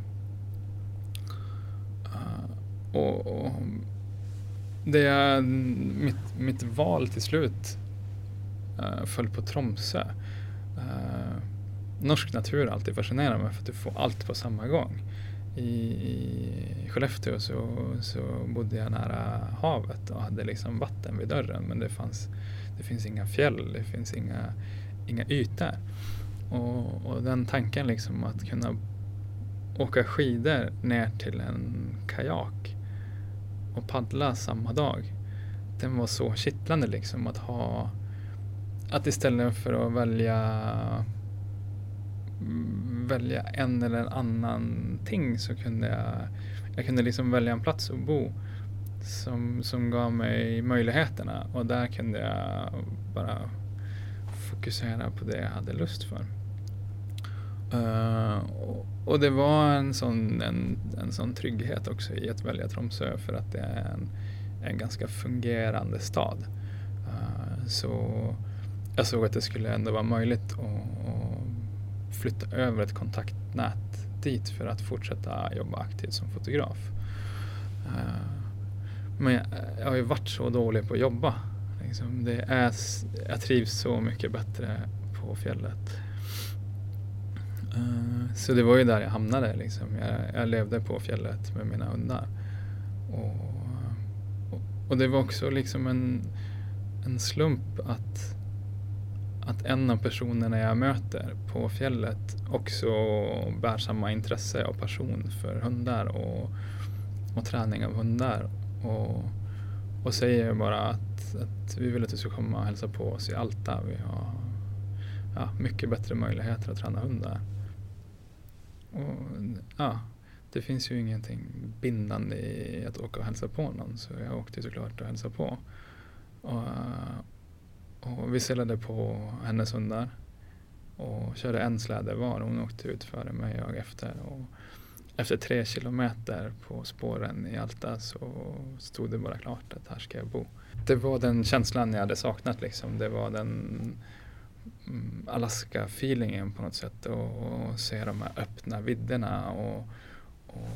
Uh, och, och det är mitt, mitt val till slut uh, föll på Tromsö. Uh, norsk natur alltid fascinerar mig för att du får allt på samma gång. I, i Skellefteå så, så bodde jag nära havet och hade liksom vatten vid dörren, men det fanns det finns inga fjäll, det finns inga, inga ytor. Och, och den tanken liksom att kunna åka skidor ner till en kajak och paddla samma dag, den var så kittlande liksom, att ha att istället för att välja välja en eller en annan ting så kunde jag jag kunde liksom välja en plats att bo som, som gav mig möjligheterna, och där kunde jag bara fokusera på det jag hade lust för. Uh, och, och det var en sån, en, en sån trygghet också i att välja Tromsö, för att det är en, en ganska fungerande stad. Uh, så jag såg att det skulle ändå vara möjligt att, att flytta över ett kontaktnät dit för att fortsätta jobba aktivt som fotograf. Uh, men jag, jag har ju varit så dålig på att jobba. Liksom. Det är, jag trivs så mycket bättre på fjället. Uh, så det var ju där jag hamnade. Liksom. Jag, jag levde på fjället med mina hundar. Och, och, och det var också liksom en, en slump att att en av personerna jag möter på fjället också bär samma intresse och passion för hundar och, och träning av hundar. Och, och säger bara att, att vi vill att du ska komma och hälsa på oss i Alta. Vi har ja, mycket bättre möjligheter att träna hundar. Och ja, det finns ju ingenting bindande i att åka och hälsa på någon, så jag åkte såklart och hälsa på. Och Och vi sälade på hennes hundar och körde en släde var. Hon åkte ut före mig och jag efter. Och efter tre kilometer på spåren i Alta så stod det bara klart att här ska jag bo. Det var den känslan jag hade saknat. Liksom. Det var den Alaska-feelingen på något sätt. Och, och se de här öppna vidderna. Och, och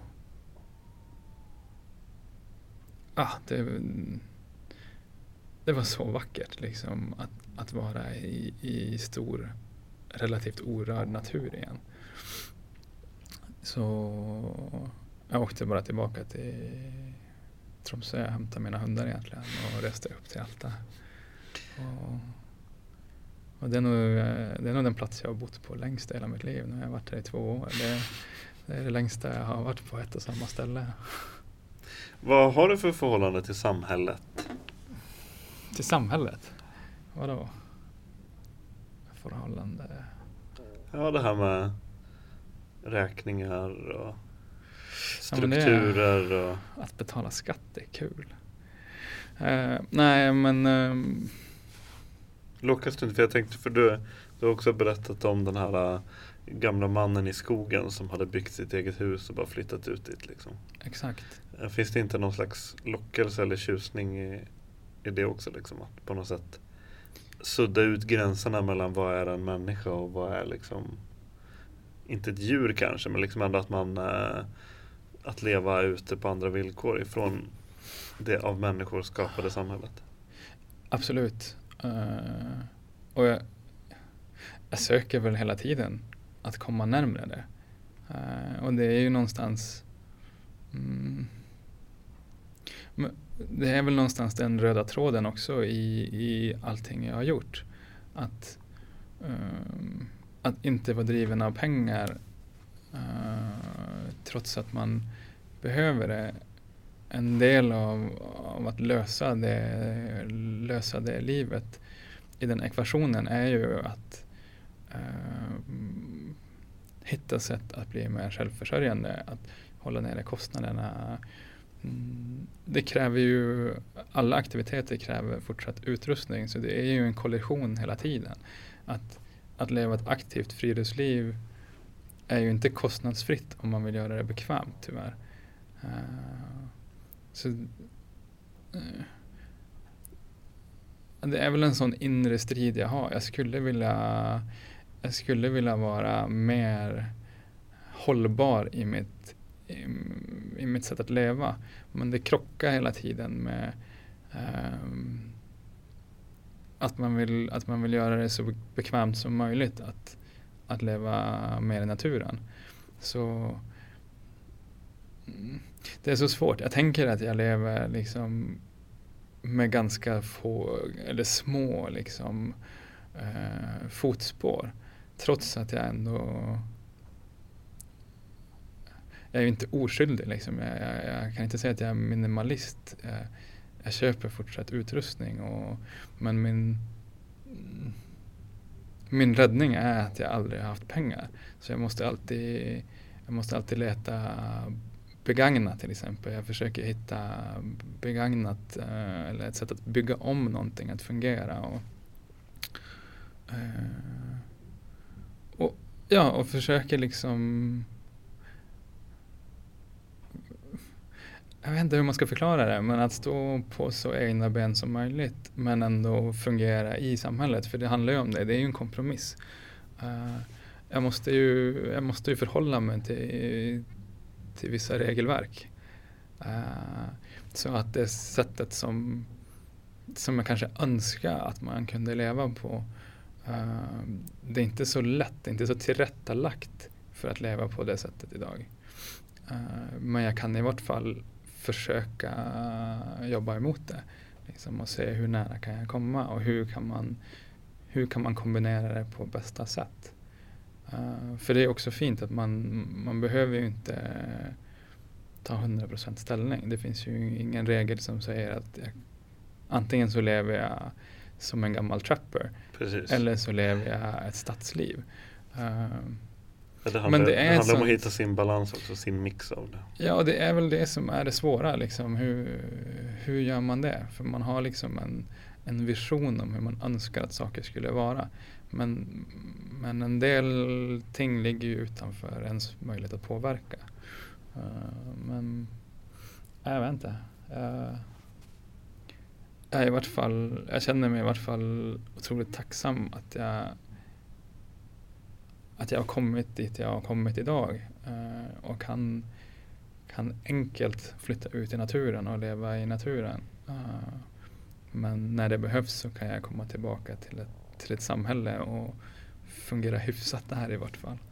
ah, det Det var så vackert liksom, att, att vara i, i stor, relativt orörd natur igen. Så jag åkte bara tillbaka till Tromsö, jag hämtade mina hundar egentligen och reste upp till Alta. Och, och det, är nog, det är nog den plats jag har bott på längst i hela mitt liv. Nu har jag varit här i två år. Det, det är det längsta jag har varit på ett och samma ställe. Vad har du för förhållande till samhället? Till samhället? Vadå? Förhållande? Ja, det här med räkningar och strukturer. Och... Att betala skatt är kul. Uh, nej, men... Uh... Lockas du inte? För jag tänkte, för du, du har också berättat om den här uh, gamla mannen i skogen som hade byggt sitt eget hus och bara flyttat ut dit liksom. Exakt. Uh, finns det inte någon slags lockelse eller tjusning i, i det också liksom? Att på något sätt sudda ut gränserna mellan vad är en människa och vad är liksom, inte ett djur kanske, men liksom ändå att man uh, att leva ute på andra villkor ifrån det av människor skapade samhället. Absolut. Uh, och jag, jag söker väl hela tiden att komma närmare det. Uh, och det är ju någonstans mm, det är väl någonstans den röda tråden också i, i allting jag har gjort. Att, uh, att inte vara driven av pengar uh, trots att man behöver det. En del av, av att lösa det, lösa det livet i den ekvationen är ju att uh, hitta sätt att bli mer självförsörjande, att hålla nere kostnaderna. Mm, det kräver ju, alla aktiviteter kräver fortsatt utrustning, så det är ju en kollision hela tiden. Att, att leva ett aktivt friluftsliv är ju inte kostnadsfritt om man vill göra det bekvämt, tyvärr. Uh, så uh, det är väl en sån inre strid jag har. Jag skulle vilja jag skulle vilja vara mer hållbar i mitt i, i mitt sätt att leva, men det krockar hela tiden med um, att man vill att man vill göra det så bekvämt som möjligt att att leva mer i naturen. Så mm, det är så svårt. Jag tänker att jag lever liksom med ganska få eller små liksom eh, fotspår, trots att jag ändå jag är ju inte oskyldig liksom. Jag, jag, jag kan inte säga att jag är minimalist. Jag, jag köper fortsatt utrustning och, men min min räddning är att jag aldrig har haft pengar. Så jag måste alltid jag måste alltid leta begagnat till exempel. Jag försöker hitta begagnat eh, eller ett sätt att bygga om någonting att fungera och, eh, och ja, och försöker liksom jag vet inte hur man ska förklara det, men att stå på så egna ben som möjligt men ändå fungera i samhället, för det handlar ju om det. Det är ju en kompromiss. Uh, jag måste ju jag måste ju förhålla mig till till vissa regelverk. Uh, så att det sättet som som jag kanske önskar att man kunde leva på, uh, det är inte så lätt, det är inte så tillrättalagt för att leva på det sättet idag. Uh, men jag kan i vart fall försöka jobba emot det liksom, och se hur nära kan jag komma och hur kan man hur kan man kombinera det på bästa sätt. Uh, för det är också fint att man man behöver ju inte ta hundra procent ställning. Det finns ju ingen regel som säger att jag, antingen så lever jag som en gammal trapper. Precis. Eller så lever jag ett stadsliv. Uh, Det handlar, men det, är det handlar om att hitta sin balans också, sin mix av det. Ja, det är väl det som är det svåra. Liksom. Hur, hur gör man det? För man har liksom en, en vision om hur man önskar att saker skulle vara. Men, men en del ting ligger ju utanför ens möjlighet att påverka. Uh, men jag vet inte. Uh, jag, är i vart fall, jag känner mig i vart fall otroligt tacksam att jag att jag har kommit dit jag har kommit idag uh, och kan, kan enkelt flytta ut i naturen och leva i naturen. Uh, men när det behövs så kan jag komma tillbaka till ett, till ett samhälle och fungera hyfsat där i vart fall.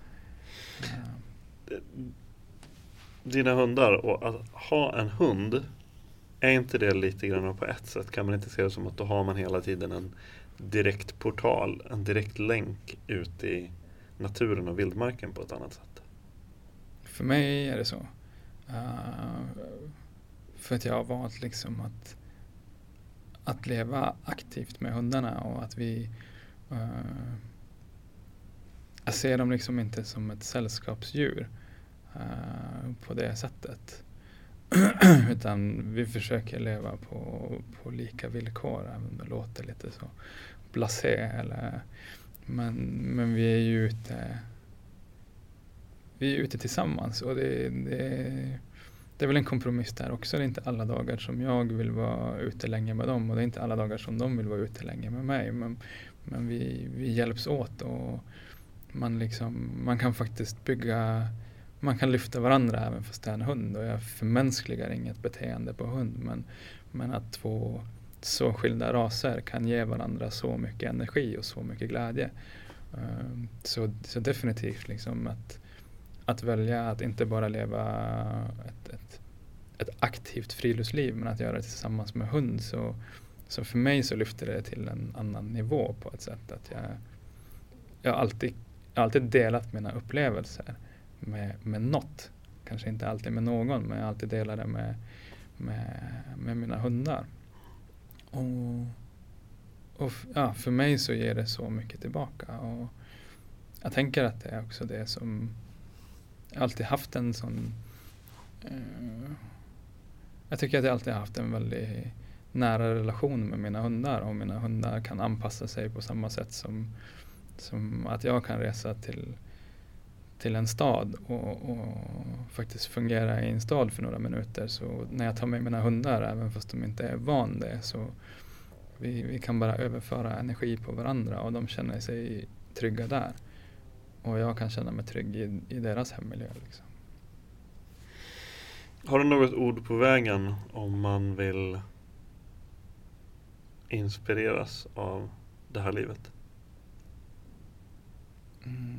Uh. Dina hundar, och att ha en hund är inte det lite grann på ett sätt? Kan man inte se det som att då har man hela tiden en direkt portal, en direkt länk ut i naturen och vildmarken på ett annat sätt? För mig är det så. Uh, för att jag har valt liksom att att leva aktivt med hundarna och att vi uh, jag ser dem liksom inte som ett sällskapsdjur uh, på det sättet. Utan vi försöker leva på, på lika villkor, även om det låter lite så blasé. Eller, men, men vi är ju ute vi är ute tillsammans och det, det, det är väl en kompromiss där också. Det är inte alla dagar som jag vill vara ute länge med dem och det är inte alla dagar som de vill vara ute länge med mig. Men, men vi, vi hjälps åt och man, liksom, man kan faktiskt bygga, man kan lyfta varandra även fast det är en hund. Och jag förmänskligar inget beteende på hund, men, men att två så skilda raser kan ge varandra så mycket energi och så mycket glädje. Uh, så, så definitivt liksom att, att välja att inte bara leva ett, ett, ett aktivt friluftsliv, men att göra det tillsammans med hund. Så, så för mig så lyfter det till en annan nivå på ett sätt. Att jag, jag har alltid, jag har alltid delat mina upplevelser med, med något. Kanske inte alltid med någon, men jag alltid delar det med, med, med mina hundar. Och, och ja, för mig så ger det så mycket tillbaka. Och jag tänker att det är också det som jag alltid haft en sån eh, jag tycker att jag alltid haft en väldigt nära relation med mina hundar, och mina hundar kan anpassa sig på samma sätt som, som att jag kan resa till till en stad och, och faktiskt fungera i en stad för några minuter. Så när jag tar med mina hundar, även fast de inte är van det, så vi, vi kan bara överföra energi på varandra och de känner sig trygga där. Och jag kan känna mig trygg i, i deras hemmiljö. Liksom. Har du något ord på vägen om man vill inspireras av det här livet? Mm.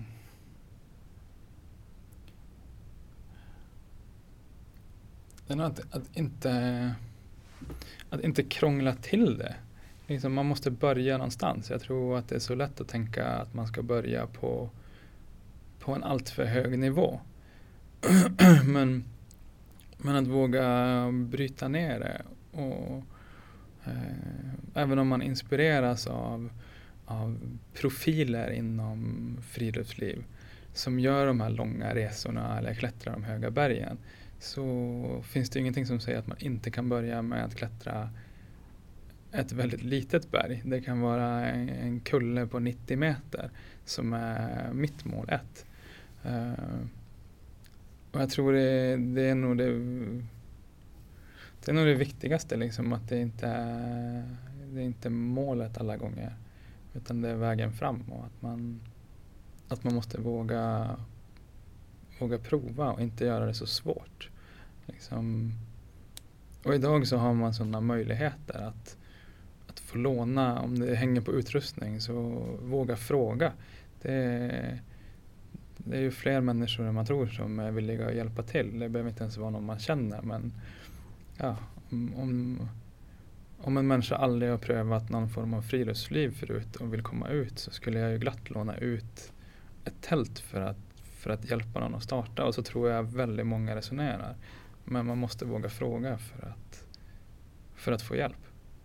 Att, att, inte, att inte krångla till det. Liksom man måste börja någonstans. Jag tror att det är så lätt att tänka att man ska börja på, på en alltför hög nivå. men, men att våga bryta ner det. Och, eh, även om man inspireras av, av profiler inom friluftsliv som gör de här långa resorna eller klättrar de höga bergen, så finns det ingenting som säger att man inte kan börja med att klättra ett väldigt litet berg. Det kan vara en, en kulle på nittio meter som är mitt mål ett. Uh, och jag tror det, det är nog det, det är nog det viktigaste, liksom, att det inte är, det är inte målet alla gånger, utan det är vägen fram, och att man, att man måste våga våga prova och inte göra det så svårt. Liksom. Och idag så har man sådana möjligheter att, att få låna, om det hänger på utrustning, så våga fråga. Det är, det är ju fler människor än man tror som är villiga att hjälpa till. Det behöver inte ens vara någon man känner, men ja, om, om, om en människa aldrig har prövat någon form av friluftsliv förut och vill komma ut, så skulle jag ju glatt låna ut ett tält för att för att hjälpa någon att starta, och så tror jag väldigt många resonerar. Men man måste våga fråga för att, för att få hjälp.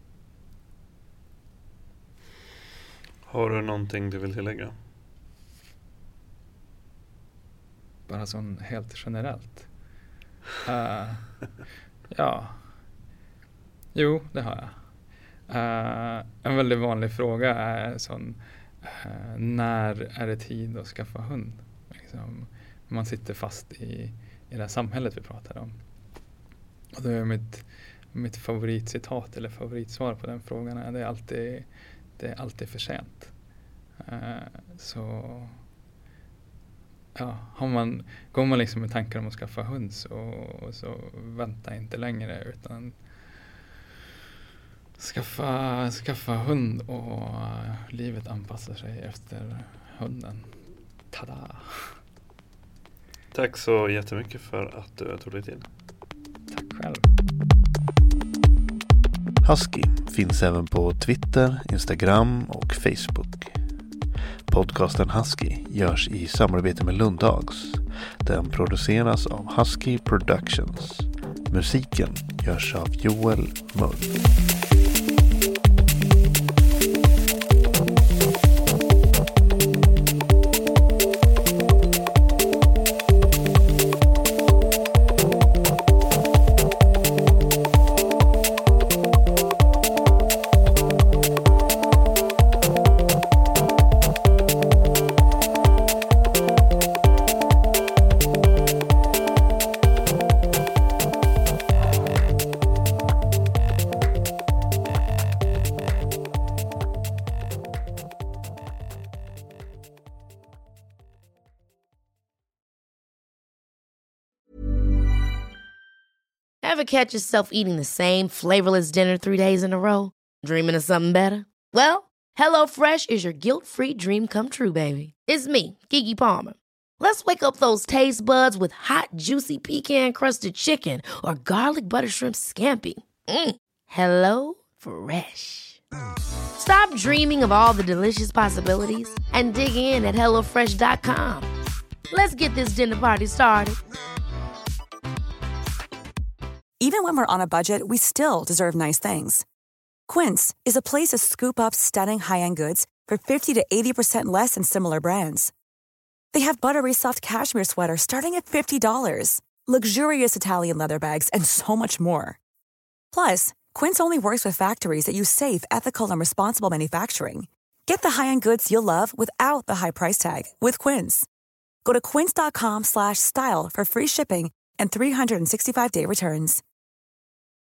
Har du någonting du vill tillägga? Bara sån helt generellt. Uh, ja. Jo, det har jag. Uh, en väldigt vanlig fråga är sån, uh, när är det tid att skaffa hund? Liksom, man sitter fast i, i det här samhället vi pratar om. Och då är mitt, mitt favoritcitat eller favoritsvar på den frågan är: det är alltid, det är alltid för sent. Uh, så ja, har man, går man liksom med tankar om att skaffa hund, så, så vänta inte längre, utan skaffa, skaffa hund, och livet anpassar sig efter hunden. Tada! Tack så jättemycket för att du tog dig tid. Tack själv. Husky finns även på Twitter, Instagram och Facebook. Podcasten Husky görs i samarbete med Lundags. Den produceras av Husky Productions. Musiken görs av Joel Mull. Ever catch yourself eating the same flavorless dinner three days in a row? Dreaming of something better? Well, HelloFresh is your guilt-free dream come true, baby. It's me, Keke Palmer. Let's wake up those taste buds with hot, juicy pecan-crusted chicken or garlic butter shrimp scampi. Mm. Hello Fresh. Stop dreaming of all the delicious possibilities and dig in at hello fresh dot com. Let's get this dinner party started. Even when we're on a budget, we still deserve nice things. Quince is a place to scoop up stunning high-end goods for fifty to eighty percent less than similar brands. They have buttery soft cashmere sweaters starting at fifty dollars, luxurious Italian leather bags, and so much more. Plus, Quince only works with factories that use safe, ethical, and responsible manufacturing. Get the high-end goods you'll love without the high price tag with Quince. Go to quince dot com slash style for free shipping and three sixty-five day returns.